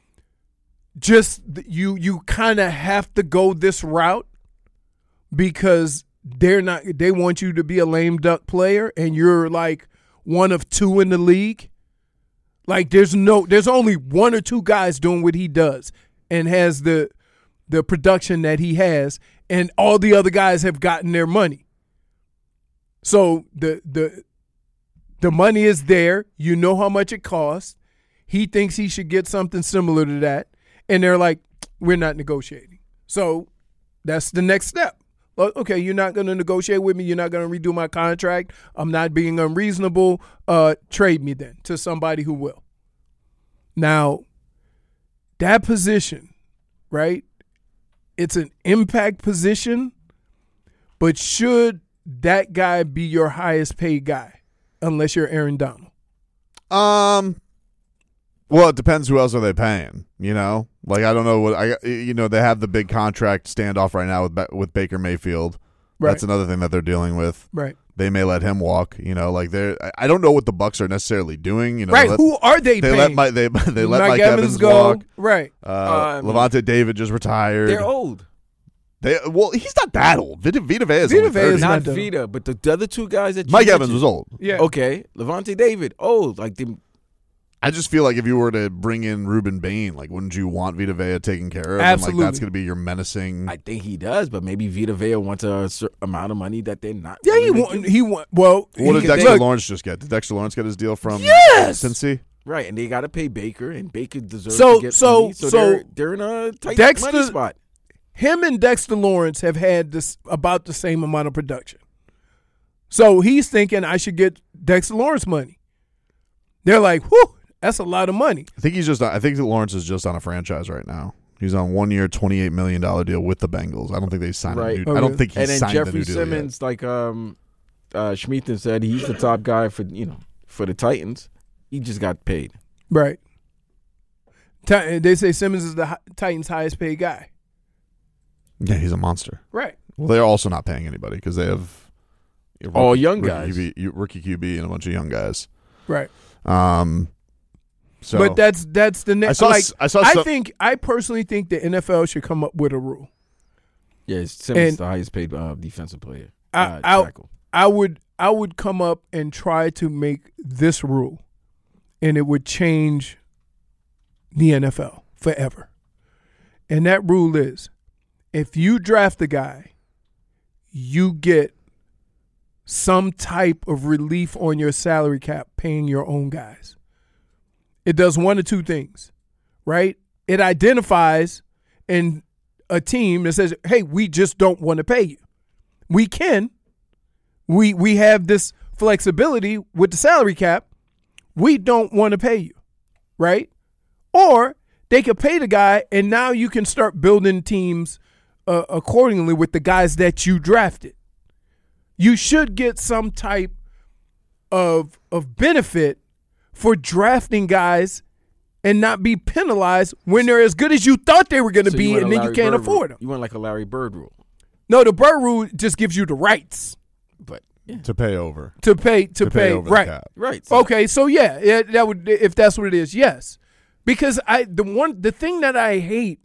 [SPEAKER 3] just you you kind of have to go this route because they're not. They want you to be a lame duck player, and you're like one of two in the league. Like there's no, there's only one or two guys doing what he does and has the the production that he has, and all the other guys have gotten their money. So the the the money is there. You know how much it costs. He thinks he should get something similar to that, and they're like, we're not negotiating. So that's the next step. Well, okay, you're not going to negotiate with me. You're not going to redo my contract. I'm not being unreasonable. Uh, trade me then to somebody who will. Now, that position, right, it's an impact position, but should that guy be your highest paid guy unless you're Aaron Donald?
[SPEAKER 1] Um, well, it depends who else are they paying, you know? Like, I don't know what I you know, they have the big contract standoff right now with Ba- with Baker Mayfield.
[SPEAKER 3] Right.
[SPEAKER 1] That's another thing that they're dealing with.
[SPEAKER 3] Right.
[SPEAKER 1] They may let him walk, you know, like they're I- I don't know what the Bucs are necessarily doing, you know.
[SPEAKER 3] Right,
[SPEAKER 1] they let-
[SPEAKER 3] who are they
[SPEAKER 1] They
[SPEAKER 3] paying?
[SPEAKER 1] let Mike they they let
[SPEAKER 3] Mike
[SPEAKER 1] Mike
[SPEAKER 3] Evans
[SPEAKER 1] Evans
[SPEAKER 3] go.
[SPEAKER 1] walk.
[SPEAKER 3] Right.
[SPEAKER 1] Uh,
[SPEAKER 4] Um,
[SPEAKER 1] Levante David just retired.
[SPEAKER 4] They're old.
[SPEAKER 1] They well, he's not that old. Vita, Vita Vea is
[SPEAKER 3] Vita
[SPEAKER 1] only
[SPEAKER 3] Vea
[SPEAKER 1] thirty.
[SPEAKER 3] is
[SPEAKER 4] Not
[SPEAKER 3] not the-
[SPEAKER 4] Vita, but the, the other two guys that you
[SPEAKER 1] Mike Evans
[SPEAKER 4] mentioned.
[SPEAKER 1] was old.
[SPEAKER 3] Yeah.
[SPEAKER 4] Okay, Levante David, old. Like the
[SPEAKER 1] I just feel like if you were to bring in Ruben Bain, like wouldn't you want Vita Vea taken care of?
[SPEAKER 3] Absolutely.
[SPEAKER 1] And, like that's going to be your menacing.
[SPEAKER 4] I think he does, but maybe Vita Vea wants a certain amount of money that they're not.
[SPEAKER 3] Yeah, he
[SPEAKER 4] willing to
[SPEAKER 3] want.
[SPEAKER 4] give.
[SPEAKER 3] He want. Well,
[SPEAKER 1] what
[SPEAKER 3] he
[SPEAKER 1] did
[SPEAKER 3] can-
[SPEAKER 1] Dexter
[SPEAKER 3] look,
[SPEAKER 1] Lawrence just get? Did Dexter Lawrence get his deal from
[SPEAKER 3] Yes!
[SPEAKER 1] Cincy?
[SPEAKER 4] Right, and they got to pay Baker, and Baker deserves
[SPEAKER 3] So-
[SPEAKER 4] to get
[SPEAKER 3] so-
[SPEAKER 4] money. So,
[SPEAKER 3] so
[SPEAKER 4] they're, they're in a tight
[SPEAKER 3] Dexter-
[SPEAKER 4] money spot.
[SPEAKER 3] him and Dexter Lawrence have had this about the same amount of production. So he's thinking I should get Dexter Lawrence money. They're like, whew, that's a lot of money.
[SPEAKER 1] I think he's just. I think that Lawrence is just on a franchise right now. He's on one year, twenty eight million dollar deal with the Bengals. I don't think they signed
[SPEAKER 4] Right.
[SPEAKER 1] a new.
[SPEAKER 3] Oh,
[SPEAKER 1] I don't
[SPEAKER 3] really?
[SPEAKER 1] think he
[SPEAKER 4] And then
[SPEAKER 1] signed the
[SPEAKER 4] Jeffrey
[SPEAKER 1] new deal
[SPEAKER 4] Simmons, like um, uh, Schmeathan said, he's the top guy for you know for the Titans. He just got paid.
[SPEAKER 3] Right. Ti- They say Simmons is the hi- Titans' highest paid guy.
[SPEAKER 1] yet. Yeah, he's a monster.
[SPEAKER 3] Right.
[SPEAKER 1] Well, they're also not paying anybody because they have a
[SPEAKER 4] All
[SPEAKER 1] rookie-
[SPEAKER 4] young
[SPEAKER 1] rookie
[SPEAKER 4] guys.
[SPEAKER 1] Q B, rookie Q B, and a bunch of young guys.
[SPEAKER 3] Right.
[SPEAKER 1] Um, so
[SPEAKER 3] But that's that's the
[SPEAKER 1] I
[SPEAKER 3] next.
[SPEAKER 1] saw.
[SPEAKER 3] Like,
[SPEAKER 1] s- I saw.
[SPEAKER 3] I
[SPEAKER 1] some-
[SPEAKER 3] think I personally think the N F L should come up with a rule.
[SPEAKER 4] Yeah, Simmons
[SPEAKER 3] And-
[SPEAKER 4] the highest paid uh, defensive player.
[SPEAKER 3] I,
[SPEAKER 4] uh,
[SPEAKER 3] I,
[SPEAKER 4] tackle.
[SPEAKER 3] I would I would come up and try to make this rule, and it would change the N F L forever. And that rule is, if you draft a guy, you get some type of relief on your salary cap paying your own guys. It does one of two things, right? It identifies in a team that says, hey, we just don't want to pay you. We can. We we have this flexibility with the salary cap. We don't want to pay you, right? Or they could pay the guy, and now you can start building teams uh, accordingly with the guys that you drafted. You should get some type of of benefit for drafting guys and not be penalized when they're as good as you thought they were going to
[SPEAKER 4] So
[SPEAKER 3] be,
[SPEAKER 4] want a
[SPEAKER 3] and then you
[SPEAKER 4] Larry
[SPEAKER 3] can't
[SPEAKER 4] Bird
[SPEAKER 3] afford
[SPEAKER 4] rule.
[SPEAKER 3] them.
[SPEAKER 4] You want like a Larry Bird rule,
[SPEAKER 3] No, the Bird rule just gives you the rights
[SPEAKER 4] but yeah.
[SPEAKER 1] to pay over.
[SPEAKER 3] to pay to,
[SPEAKER 1] To
[SPEAKER 3] pay,
[SPEAKER 1] pay over the
[SPEAKER 3] right.
[SPEAKER 1] cap.
[SPEAKER 4] right. So
[SPEAKER 3] Okay, so yeah, yeah, that would if that's what it is, yes. Because I the one the thing that I hate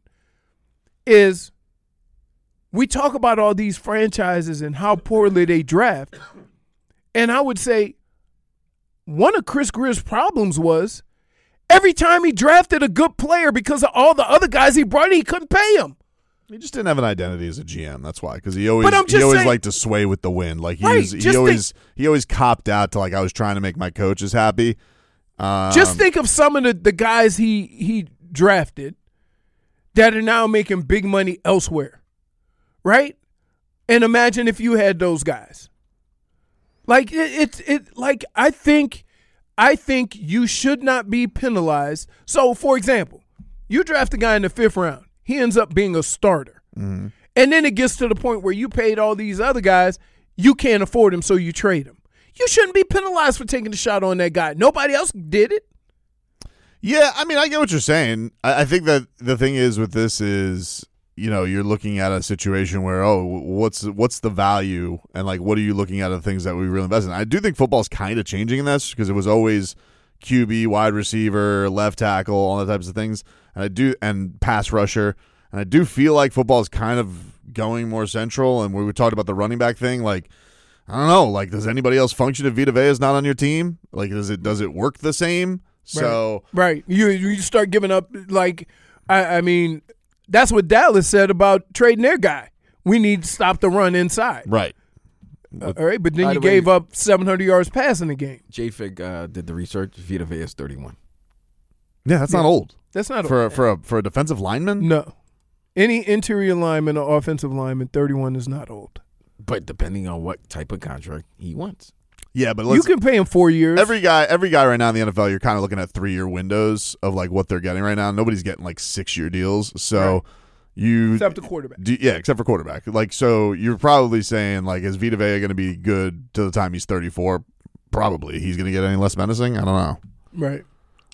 [SPEAKER 3] is we talk about all these franchises and how poorly they draft. And I would say one of Chris Greer's problems was every time he drafted a good player because of all the other guys he brought in, he couldn't pay him.
[SPEAKER 1] He just didn't have an identity as a G M. That's why, because he always
[SPEAKER 3] But I'm
[SPEAKER 1] he
[SPEAKER 3] just
[SPEAKER 1] always
[SPEAKER 3] saying-
[SPEAKER 1] liked to sway with the wind. Like he
[SPEAKER 3] Right,
[SPEAKER 1] was, he
[SPEAKER 3] just
[SPEAKER 1] always he always copped out to like I was trying to make my coaches happy. Um,
[SPEAKER 3] Just think of some of the, the guys he he drafted that are now making big money elsewhere, right? And imagine if you had those guys. Like it, it's it like I think I think you should not be penalized. So, for example, you draft a guy in the fifth round. he ends up being a starter.
[SPEAKER 1] Mm-hmm.
[SPEAKER 3] And then it gets to the point where you paid all these other guys, you can't afford him, so you trade him. You shouldn't be penalized for taking a shot on that guy. Nobody else did it.
[SPEAKER 1] Yeah, I mean, I get what you're saying. I, I think that the thing is with this is, you know, you're looking at a situation where, oh, what's what's the value, and like, what are you looking at of things that we really invest in? I do think football's kind of changing in this because it was always Q B, wide receiver, left tackle, all that types of things, and I do and pass rusher, and I do feel like football is kind of going more central. And we were talking about the running back thing, like, I don't know, like, does anybody else function if Vita Vea is not on your team? Like, does it does it work the same? So
[SPEAKER 3] right, right. You you start giving up, like, I, I mean, that's what Dallas said about trading their guy. We need to stop the run inside.
[SPEAKER 1] Right.
[SPEAKER 3] Uh, all right, but then
[SPEAKER 4] By
[SPEAKER 3] you
[SPEAKER 4] the way,
[SPEAKER 3] gave up seven hundred yards passing the game.
[SPEAKER 4] J-Fig uh, did the research. Vita Vea is thirty-one.
[SPEAKER 1] Yeah, that's
[SPEAKER 3] Yeah.
[SPEAKER 1] not old.
[SPEAKER 3] That's not
[SPEAKER 1] for
[SPEAKER 3] old.
[SPEAKER 1] a, for a for a defensive lineman.
[SPEAKER 3] No. Any interior lineman or offensive lineman, thirty-one is not old.
[SPEAKER 4] But depending on what type of contract he wants.
[SPEAKER 1] Yeah, but
[SPEAKER 3] You
[SPEAKER 1] let's,
[SPEAKER 3] can pay him four years.
[SPEAKER 1] every guy every guy right now in the N F L, you're kind of looking at three year windows of like what they're getting right now. Nobody's getting like six year deals. So
[SPEAKER 3] Right.
[SPEAKER 1] you
[SPEAKER 3] Except the quarterback.
[SPEAKER 1] do, yeah, except for quarterback. Like, so you're probably saying, like, is Vita Vea going to be good to the time he's thirty-four? Probably. He's going to get any less menacing? I don't know.
[SPEAKER 3] Right.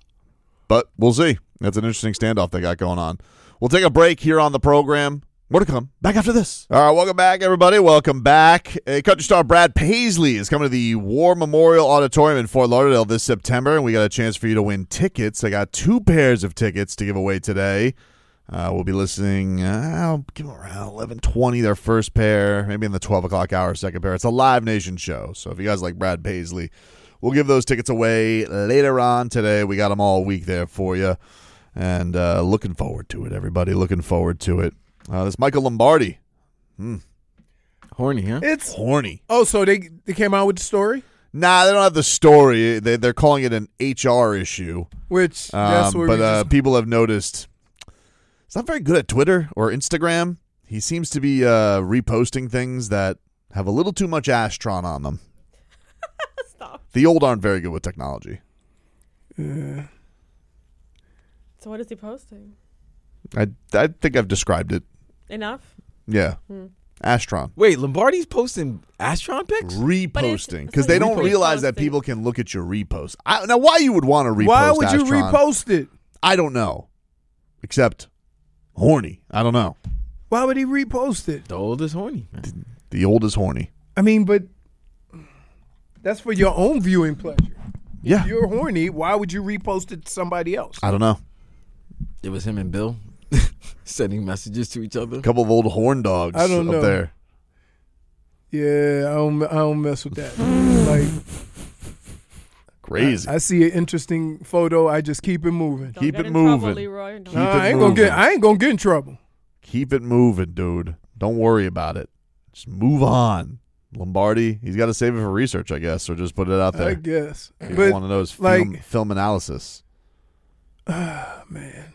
[SPEAKER 1] But we'll see. That's an interesting standoff they got going on. We'll take a break here on the program. More to come. Back after this. All right, welcome back, everybody. Welcome back. Uh, country star Brad Paisley is coming to the War Memorial Auditorium in Fort Lauderdale this September, and we got a chance for you to win tickets. I got two pairs of tickets to give away today. Uh, we'll be listening, uh, I'll give them around eleven twenty, their first pair, maybe in the twelve o'clock hour, second pair. It's a Live Nation show, so if you guys like Brad Paisley, we'll give those tickets away later on today. We got them all week there for you, and uh, looking forward to it, everybody. Looking forward to it. Uh, this Michael Lombardi. Hmm.
[SPEAKER 4] Horny, huh?
[SPEAKER 3] It's
[SPEAKER 1] Horny.
[SPEAKER 3] Oh, so they they came out with the story?
[SPEAKER 1] Nah, they don't have the story. They, they're calling it an H R issue.
[SPEAKER 3] Which that's
[SPEAKER 1] Um,
[SPEAKER 3] where
[SPEAKER 1] but
[SPEAKER 3] we
[SPEAKER 1] uh,
[SPEAKER 3] just,
[SPEAKER 1] people have noticed he's not very good at Twitter or Instagram. He seems to be uh, reposting things that have a little too much Astron on them.
[SPEAKER 9] Stop.
[SPEAKER 1] The old aren't very good with technology.
[SPEAKER 3] Yeah.
[SPEAKER 9] So what is he posting?
[SPEAKER 1] I, I think I've described it.
[SPEAKER 9] Enough?
[SPEAKER 1] Yeah.
[SPEAKER 9] Hmm.
[SPEAKER 1] Astron.
[SPEAKER 4] Wait, Lombardi's posting Astron pics?
[SPEAKER 1] Reposting.
[SPEAKER 9] it's
[SPEAKER 1] Because
[SPEAKER 9] like
[SPEAKER 1] they don't
[SPEAKER 9] reposting.
[SPEAKER 1] realize that people can look at your reposts. I, now, why you would want to repost
[SPEAKER 3] Why would you
[SPEAKER 1] Astron,
[SPEAKER 3] repost it?
[SPEAKER 1] I don't know. Except horny. I don't know.
[SPEAKER 3] Why would he repost it?
[SPEAKER 4] The oldest horny, man.
[SPEAKER 1] The old is horny.
[SPEAKER 3] I mean, but that's for your own viewing pleasure.
[SPEAKER 1] Yeah.
[SPEAKER 3] If you're horny, why would you repost it to somebody else?
[SPEAKER 1] I don't know.
[SPEAKER 4] It was him and Bill sending messages to each other.
[SPEAKER 1] A couple of old horn dogs
[SPEAKER 3] I don't
[SPEAKER 1] up
[SPEAKER 3] know.
[SPEAKER 1] there.
[SPEAKER 3] Yeah, I don't. I don't mess with that. like
[SPEAKER 1] Crazy.
[SPEAKER 3] I, I see an interesting photo. I just keep it moving.
[SPEAKER 9] Don't
[SPEAKER 1] Keep
[SPEAKER 9] get
[SPEAKER 1] it
[SPEAKER 9] in trouble,
[SPEAKER 1] moving.
[SPEAKER 9] Leroy. Don't
[SPEAKER 1] Keep
[SPEAKER 3] Nah,
[SPEAKER 1] it
[SPEAKER 3] I ain't gonna
[SPEAKER 1] moving.
[SPEAKER 3] get. I ain't gonna get in trouble.
[SPEAKER 1] Keep it moving, dude. Don't worry about it. Just move on. Lombardi, he's got to save it for research, I guess, or just put it out
[SPEAKER 3] I
[SPEAKER 1] there.
[SPEAKER 3] guess.
[SPEAKER 1] People
[SPEAKER 3] But
[SPEAKER 1] want to know his film,
[SPEAKER 3] like-
[SPEAKER 1] film analysis.
[SPEAKER 3] ah, man.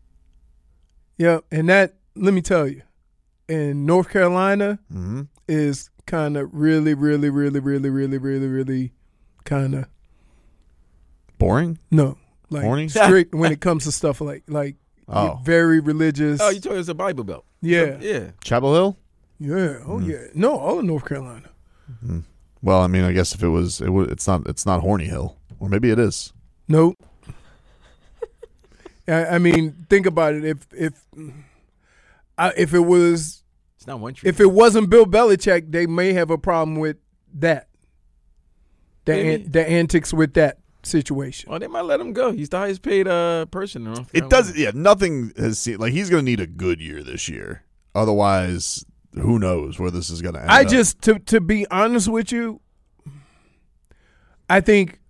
[SPEAKER 3] Yeah, and that. Let me tell you, in North Carolina
[SPEAKER 1] hmm
[SPEAKER 3] is kind of really, really, really, really, really, really, really kind of
[SPEAKER 1] Boring?
[SPEAKER 3] no, like
[SPEAKER 1] Horny?
[SPEAKER 3] strict when it comes to stuff like like
[SPEAKER 1] Oh.
[SPEAKER 3] very religious.
[SPEAKER 4] Oh, you told us a Bible Belt.
[SPEAKER 3] Yeah.
[SPEAKER 4] Yeah.
[SPEAKER 1] Chapel Hill?
[SPEAKER 3] Yeah. Oh
[SPEAKER 1] Mm.
[SPEAKER 3] yeah. No, all of North Carolina.
[SPEAKER 1] Well, I mean, I guess if it was, it would. It's not. It's not Horny Hill, or maybe it is.
[SPEAKER 3] Nope. I, I mean, think about it. If if I, if it was
[SPEAKER 4] It's not one tree.
[SPEAKER 3] if it wasn't Bill Belichick, they may have a problem with that. The
[SPEAKER 4] Maybe.
[SPEAKER 3] an, the antics with that situation.
[SPEAKER 4] Well, they might let him go. He's the highest paid uh, person in North
[SPEAKER 1] It
[SPEAKER 4] Carolina.
[SPEAKER 1] doesn't. Yeah, nothing has seen. Like he's going to need a good year this year. Otherwise, who knows where this is going to end
[SPEAKER 3] I
[SPEAKER 1] up.
[SPEAKER 3] just to to be honest with you, I think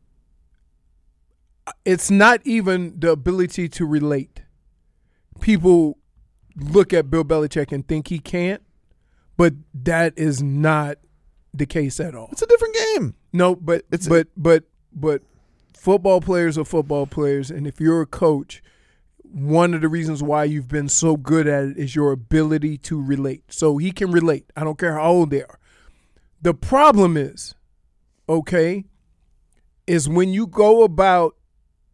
[SPEAKER 3] it's not even the ability to relate. People look at Bill Belichick and think he can't, but that is not the case at all.
[SPEAKER 1] It's a different game.
[SPEAKER 3] No, but
[SPEAKER 1] It's-
[SPEAKER 3] but but but football players are football players, and if you're a coach, one of the reasons why you've been so good at it is your ability to relate. So he can relate. I don't care how old they are. The problem is, okay, is when you go about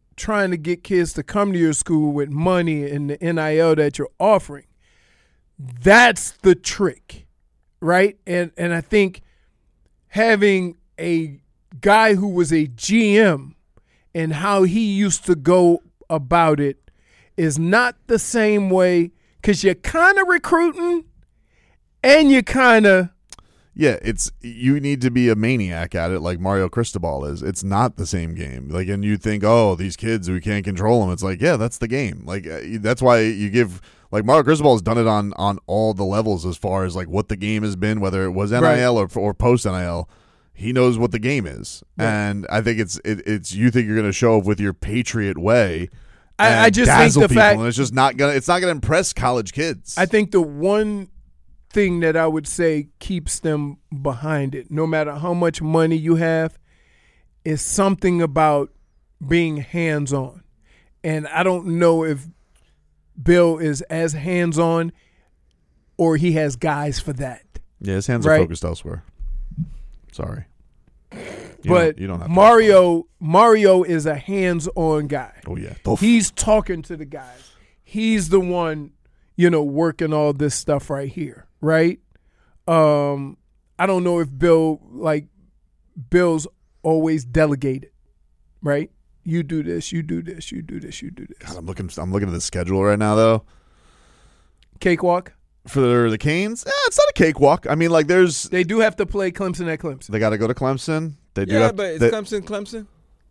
[SPEAKER 3] trying to get kids to come to your school with money and the N I L that you're offering. That's the trick, right? And and I think having a guy who was a G M and how he used to go about it is not the same way, because you're kind of recruiting and you kind of
[SPEAKER 1] Yeah, it's you need to be a maniac at it like Mario Cristobal is. It's not the same game. Like, and you think, oh, these kids, we can't control them. It's like, yeah, that's the game. Like, uh, that's why you give like Mario Cristobal has done it on on all the levels as far as like what the game has been, whether it was N I L
[SPEAKER 3] Right.
[SPEAKER 1] or or post N I L. He knows what the game is,
[SPEAKER 3] Right.
[SPEAKER 1] and I think it's it, it's you think you're going to show up with your Patriot way.
[SPEAKER 3] I,
[SPEAKER 1] and
[SPEAKER 3] I just think
[SPEAKER 1] dazzle
[SPEAKER 3] the
[SPEAKER 1] people,
[SPEAKER 3] fact
[SPEAKER 1] and it's just not gonna it's not gonna impress college kids.
[SPEAKER 3] I think the one thing that I would say keeps them behind it, no matter how much money you have, is something about being hands-on. And I don't know if Bill is as hands-on or he has guys for that.
[SPEAKER 1] yeah, his hands
[SPEAKER 3] Right.
[SPEAKER 1] are focused elsewhere. Sorry, You
[SPEAKER 3] but
[SPEAKER 1] don't- you don't have to
[SPEAKER 3] Mario Mario is a hands-on guy.
[SPEAKER 1] Oh yeah, Poof.
[SPEAKER 3] He's talking to the guys. He's the one, you know, working all this stuff right here, right? Um, I don't know if Bill, like, Bill's always delegated, right? You do this, you do this, you do this, you do this.
[SPEAKER 1] God, I'm looking. I'm looking at the schedule right now, though.
[SPEAKER 3] Cakewalk.
[SPEAKER 1] For the Canes, eh, it's not a cakewalk. I mean, like, there's
[SPEAKER 3] They do have to play Clemson at Clemson.
[SPEAKER 1] they got to go to Clemson. They do
[SPEAKER 4] Yeah,
[SPEAKER 1] have.
[SPEAKER 4] but it's
[SPEAKER 1] they-
[SPEAKER 4] Clemson, Clemson.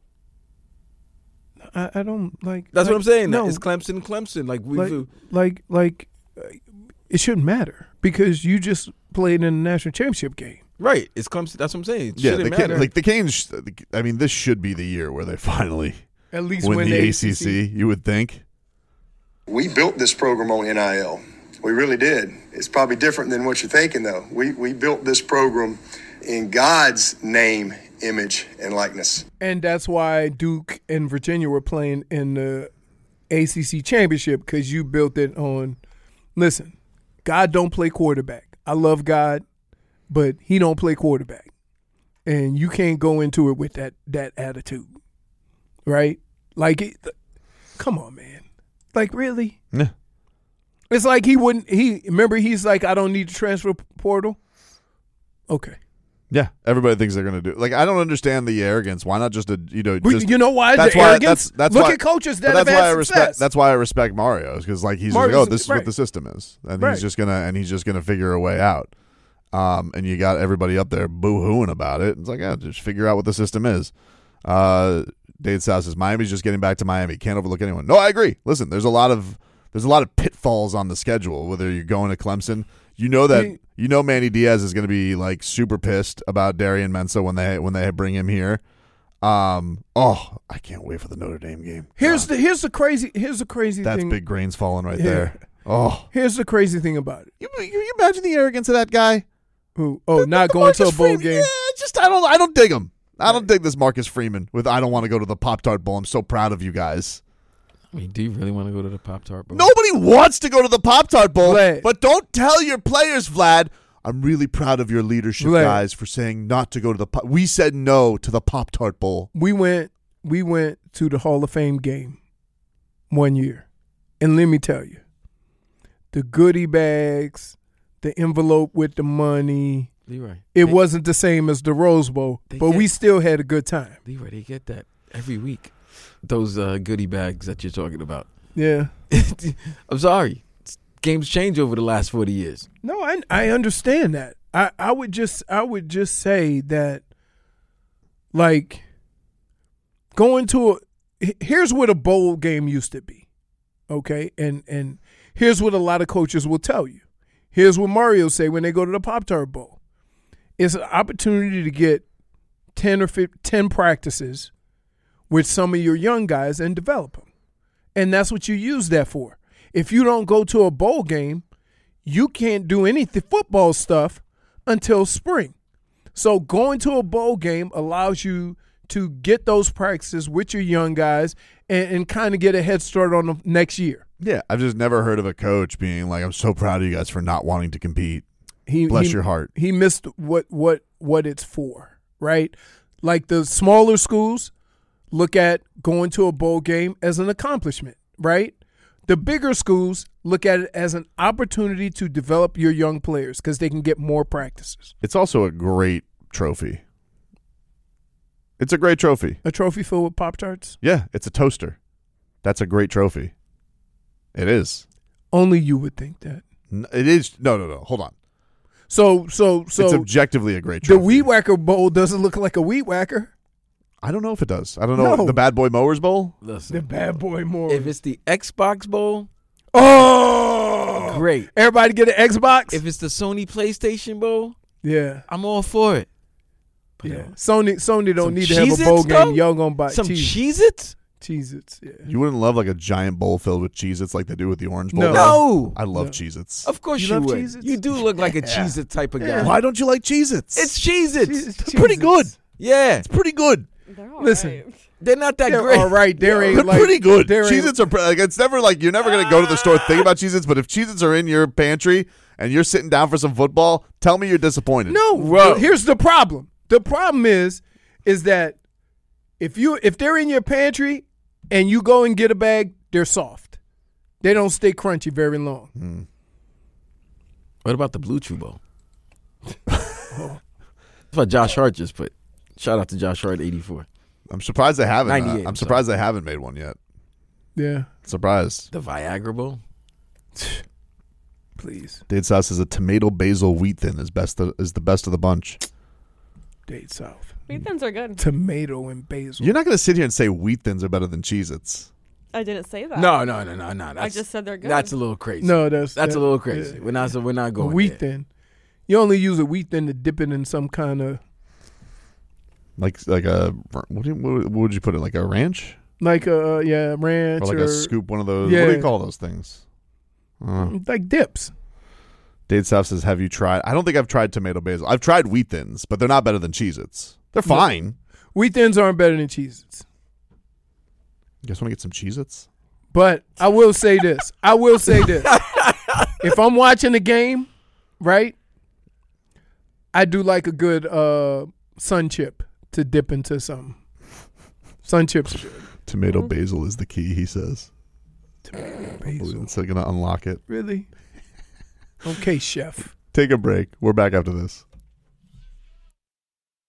[SPEAKER 3] I, I don't like.
[SPEAKER 4] That's
[SPEAKER 3] like,
[SPEAKER 4] what I'm saying.
[SPEAKER 3] No,
[SPEAKER 4] It's Clemson, Clemson. Like we,
[SPEAKER 3] like, like, like, uh, it shouldn't matter because you just played in the national championship game.
[SPEAKER 4] right? It's Clemson. That's what I'm saying. It
[SPEAKER 1] yeah,
[SPEAKER 4] shouldn't
[SPEAKER 1] the Ca-
[SPEAKER 4] matter.
[SPEAKER 1] like the Canes. I mean, this should be the year where they finally
[SPEAKER 3] At least
[SPEAKER 1] win,
[SPEAKER 3] win
[SPEAKER 1] the,
[SPEAKER 3] the
[SPEAKER 1] A C C. You would think.
[SPEAKER 10] We built this program on N I L. We really did. It's probably different than what you're thinking, though. We we built this program in God's name, image, and likeness.
[SPEAKER 3] And that's why Duke and Virginia were playing in the A C C championship, because you built it on, listen, God don't play quarterback. I love God, but he don't play quarterback. And you can't go into it with that that attitude, right? Like, it, come on, man. Like, really?
[SPEAKER 1] Yeah.
[SPEAKER 3] It's like he wouldn't, he, remember he's like, I don't need the transfer portal. Okay.
[SPEAKER 1] Yeah, everybody thinks they're going to do. Like, I don't understand the arrogance. Why not just a you know?
[SPEAKER 3] We-
[SPEAKER 1] Just,
[SPEAKER 3] you know why?
[SPEAKER 1] That's
[SPEAKER 3] The
[SPEAKER 1] why.
[SPEAKER 3] arrogance?
[SPEAKER 1] That's that's
[SPEAKER 3] Look
[SPEAKER 1] why,
[SPEAKER 3] at coaches
[SPEAKER 1] but
[SPEAKER 3] that have
[SPEAKER 1] that's
[SPEAKER 3] had
[SPEAKER 1] why I
[SPEAKER 3] success.
[SPEAKER 1] respect. That's why I respect Mario, because like he's just like,
[SPEAKER 3] Mario's-
[SPEAKER 1] oh, this is
[SPEAKER 3] right.
[SPEAKER 1] what the system is, and
[SPEAKER 3] Right.
[SPEAKER 1] he's just gonna and he's just gonna figure a way out. Um, and you got everybody up there boo-hooing about it. It's like, yeah, just figure out what the system is. Uh, Dade South says Miami's just getting back to Miami. Can't overlook anyone. No, I agree. Listen, there's a lot of there's a lot of pitfalls on the schedule. Whether you're going to Clemson, you know that
[SPEAKER 3] He-
[SPEAKER 1] you know Manny Diaz is going to be like super pissed about Darian Mensah when they when they bring him here. Um, oh, I can't wait for the Notre Dame game.
[SPEAKER 3] Here's
[SPEAKER 1] God,
[SPEAKER 3] the here's the crazy here's the crazy
[SPEAKER 1] that's
[SPEAKER 3] thing.
[SPEAKER 1] big grains falling right
[SPEAKER 3] Yeah.
[SPEAKER 1] there. Oh,
[SPEAKER 3] Here's the crazy thing about it.
[SPEAKER 1] you, you imagine the arrogance of that guy?
[SPEAKER 3] Who? Oh, not going to a
[SPEAKER 1] Marcus
[SPEAKER 3] bowl
[SPEAKER 1] Freeman,
[SPEAKER 3] game.
[SPEAKER 1] Yeah, just I don't I don't dig him. I don't dig this Marcus Freeman with I don't want to go to the Pop-Tart Bowl. I'm so proud of you guys.
[SPEAKER 4] I mean, do you really want to go to the Pop Tart Bowl?
[SPEAKER 1] Nobody wants to go to the Pop-Tart Bowl,
[SPEAKER 3] Vlad.
[SPEAKER 1] but don't tell your players, Vlad. I'm really proud of your leadership,
[SPEAKER 3] Vlad.
[SPEAKER 1] guys, for saying not to go to the Pop. We said no to the Pop-Tart Bowl.
[SPEAKER 3] We went we went to the Hall of Fame game one year. And let me tell you, the goodie bags, the envelope with the money,
[SPEAKER 4] Leroy.
[SPEAKER 3] it
[SPEAKER 4] they,
[SPEAKER 3] wasn't the same as the Rose Bowl,
[SPEAKER 4] They
[SPEAKER 3] but
[SPEAKER 4] get-
[SPEAKER 3] we still had a good time.
[SPEAKER 4] Leroy, they get that every week. Those uh, goodie bags that you're talking about.
[SPEAKER 3] Yeah.
[SPEAKER 4] I'm sorry. Games change over the last forty years.
[SPEAKER 3] No, I I understand that. I, I would just I would just say that, like, going to a h- here's what a bowl game used to be, okay, and and here's what a lot of coaches will tell you. Here's what Mario say when they go to the Pop-Tart Bowl. It's an opportunity to get ten or fifteen, ten practices with some of your young guys and develop them, and that's what you use that for. If you don't go to a bowl game, you can't do any th- football stuff until spring. So going to a bowl game allows you to get those practices with your young guys and, and kind of get a head start on the next year.
[SPEAKER 1] Yeah, I've just never heard of a coach being like, I'm so proud of you guys for not wanting to compete.
[SPEAKER 3] He,
[SPEAKER 1] Bless
[SPEAKER 3] he-
[SPEAKER 1] your heart.
[SPEAKER 3] He missed what what what it's for, right? Like the smaller schools, look at going to a bowl game as an accomplishment, right? The bigger schools look at it as an opportunity to develop your young players because they can get more practices.
[SPEAKER 1] It's also a great trophy. It's a great trophy.
[SPEAKER 3] A trophy filled with Pop-Tarts?
[SPEAKER 1] Yeah, it's a toaster. That's a great trophy. It is.
[SPEAKER 3] Only you would think that.
[SPEAKER 1] N- It is. No, no, no. Hold on.
[SPEAKER 3] So, so, so
[SPEAKER 1] it's objectively a great
[SPEAKER 3] the
[SPEAKER 1] trophy.
[SPEAKER 3] Weed Whacker Bowl doesn't look like a Weed Whacker.
[SPEAKER 1] I don't know if it does. I don't know.
[SPEAKER 3] No.
[SPEAKER 1] The Bad Boy Mowers Bowl?
[SPEAKER 4] Listen,
[SPEAKER 3] The Bad Boy more.
[SPEAKER 4] if it's the Xbox Bowl,
[SPEAKER 3] Oh,
[SPEAKER 4] great.
[SPEAKER 3] Everybody get an Xbox?
[SPEAKER 4] If it's the Sony PlayStation Bowl,
[SPEAKER 3] yeah,
[SPEAKER 4] I'm all for it. But
[SPEAKER 3] yeah.
[SPEAKER 4] no.
[SPEAKER 3] Sony, Sony don't
[SPEAKER 4] Some
[SPEAKER 3] need to have a
[SPEAKER 4] Cheez-Its,
[SPEAKER 3] bowl
[SPEAKER 4] though?
[SPEAKER 3] game. Y'all gonna buy
[SPEAKER 4] Some
[SPEAKER 3] cheese,
[SPEAKER 4] Cheez-Its?
[SPEAKER 3] Cheez-Its. Yeah.
[SPEAKER 1] You wouldn't love like a giant bowl filled with Cheez-Its like they do with the Orange Bowl?
[SPEAKER 3] No.
[SPEAKER 4] No.
[SPEAKER 1] I love
[SPEAKER 3] No.
[SPEAKER 1] Cheez-Its.
[SPEAKER 4] Of course
[SPEAKER 3] You
[SPEAKER 4] you,
[SPEAKER 3] love
[SPEAKER 4] would.
[SPEAKER 3] Cheez-Its?
[SPEAKER 4] You do look like a Cheez-It type of guy.
[SPEAKER 1] Why don't you like Cheez-Its?
[SPEAKER 4] It's Cheez-Its.
[SPEAKER 3] Cheez-
[SPEAKER 1] pretty good.
[SPEAKER 4] Yeah.
[SPEAKER 1] It's pretty good.
[SPEAKER 9] They're all
[SPEAKER 3] Listen.
[SPEAKER 9] right.
[SPEAKER 4] They're not that
[SPEAKER 3] They're
[SPEAKER 4] great.
[SPEAKER 3] all right. There ain't
[SPEAKER 1] They're
[SPEAKER 3] like
[SPEAKER 1] pretty good.
[SPEAKER 3] there ain't-
[SPEAKER 1] Cheez-Its are pre- like it's never like you're never gonna go to the store thinking about Cheez-Its, but if Cheez-Its are in your pantry and you're sitting down for some football, tell me you're disappointed.
[SPEAKER 3] No,
[SPEAKER 4] Bro.
[SPEAKER 3] here's the problem. The problem is, is that if you if they're in your pantry and you go and get a bag, they're soft. They don't stay crunchy very long.
[SPEAKER 1] Hmm.
[SPEAKER 4] What about the Blue Chew Bowl? That's what Josh Hart just put. Shout out to Josh Hart, eighty-four.
[SPEAKER 1] I'm surprised they haven't. uh,
[SPEAKER 4] ninety-eight,
[SPEAKER 1] I'm surprised they haven't made one yet.
[SPEAKER 3] Yeah,
[SPEAKER 1] Surprised.
[SPEAKER 4] The Viagra Bowl?
[SPEAKER 3] please,
[SPEAKER 1] Dade South says a tomato basil wheat thin is best of, is the best of the bunch.
[SPEAKER 3] Dade South.
[SPEAKER 9] Wheat thins are good.
[SPEAKER 3] Tomato and basil.
[SPEAKER 1] You're not going to sit here and say wheat thins are better than Cheez-Its.
[SPEAKER 9] I didn't say that.
[SPEAKER 4] No, no, no, no, no. That's,
[SPEAKER 9] just said they're good.
[SPEAKER 4] That's a little crazy.
[SPEAKER 3] No, that's
[SPEAKER 4] That's
[SPEAKER 3] that-
[SPEAKER 4] a little crazy.
[SPEAKER 3] yeah.
[SPEAKER 4] We're not. We're not
[SPEAKER 3] A
[SPEAKER 4] going
[SPEAKER 3] wheat
[SPEAKER 4] there.
[SPEAKER 3] thin. You only use a wheat thin to dip it in some kind of
[SPEAKER 1] Like like a what, do you, what what would you put it like a ranch
[SPEAKER 3] like a yeah ranch
[SPEAKER 1] or like
[SPEAKER 3] or
[SPEAKER 1] a scoop one of those?
[SPEAKER 3] Yeah.
[SPEAKER 1] What do you call those things? Uh,
[SPEAKER 3] like dips.
[SPEAKER 1] Dade South says, have you tried? I don't think I've tried tomato basil. I've tried wheat thins, but they're not better than Cheez-Its. They're
[SPEAKER 3] No.
[SPEAKER 1] fine.
[SPEAKER 3] Wheat thins aren't better than Cheez-Its.
[SPEAKER 1] You guys want to get some Cheez-Its?
[SPEAKER 3] But I will say this. I will say this. If I'm watching the game, right, I do like a good uh, sun chip to dip into something. Sun chips are good.
[SPEAKER 1] Tomato basil is the key, he says.
[SPEAKER 3] Tomato basil.
[SPEAKER 1] So going to unlock it.
[SPEAKER 3] Really? Okay, chef.
[SPEAKER 1] Take a break. We're back after this.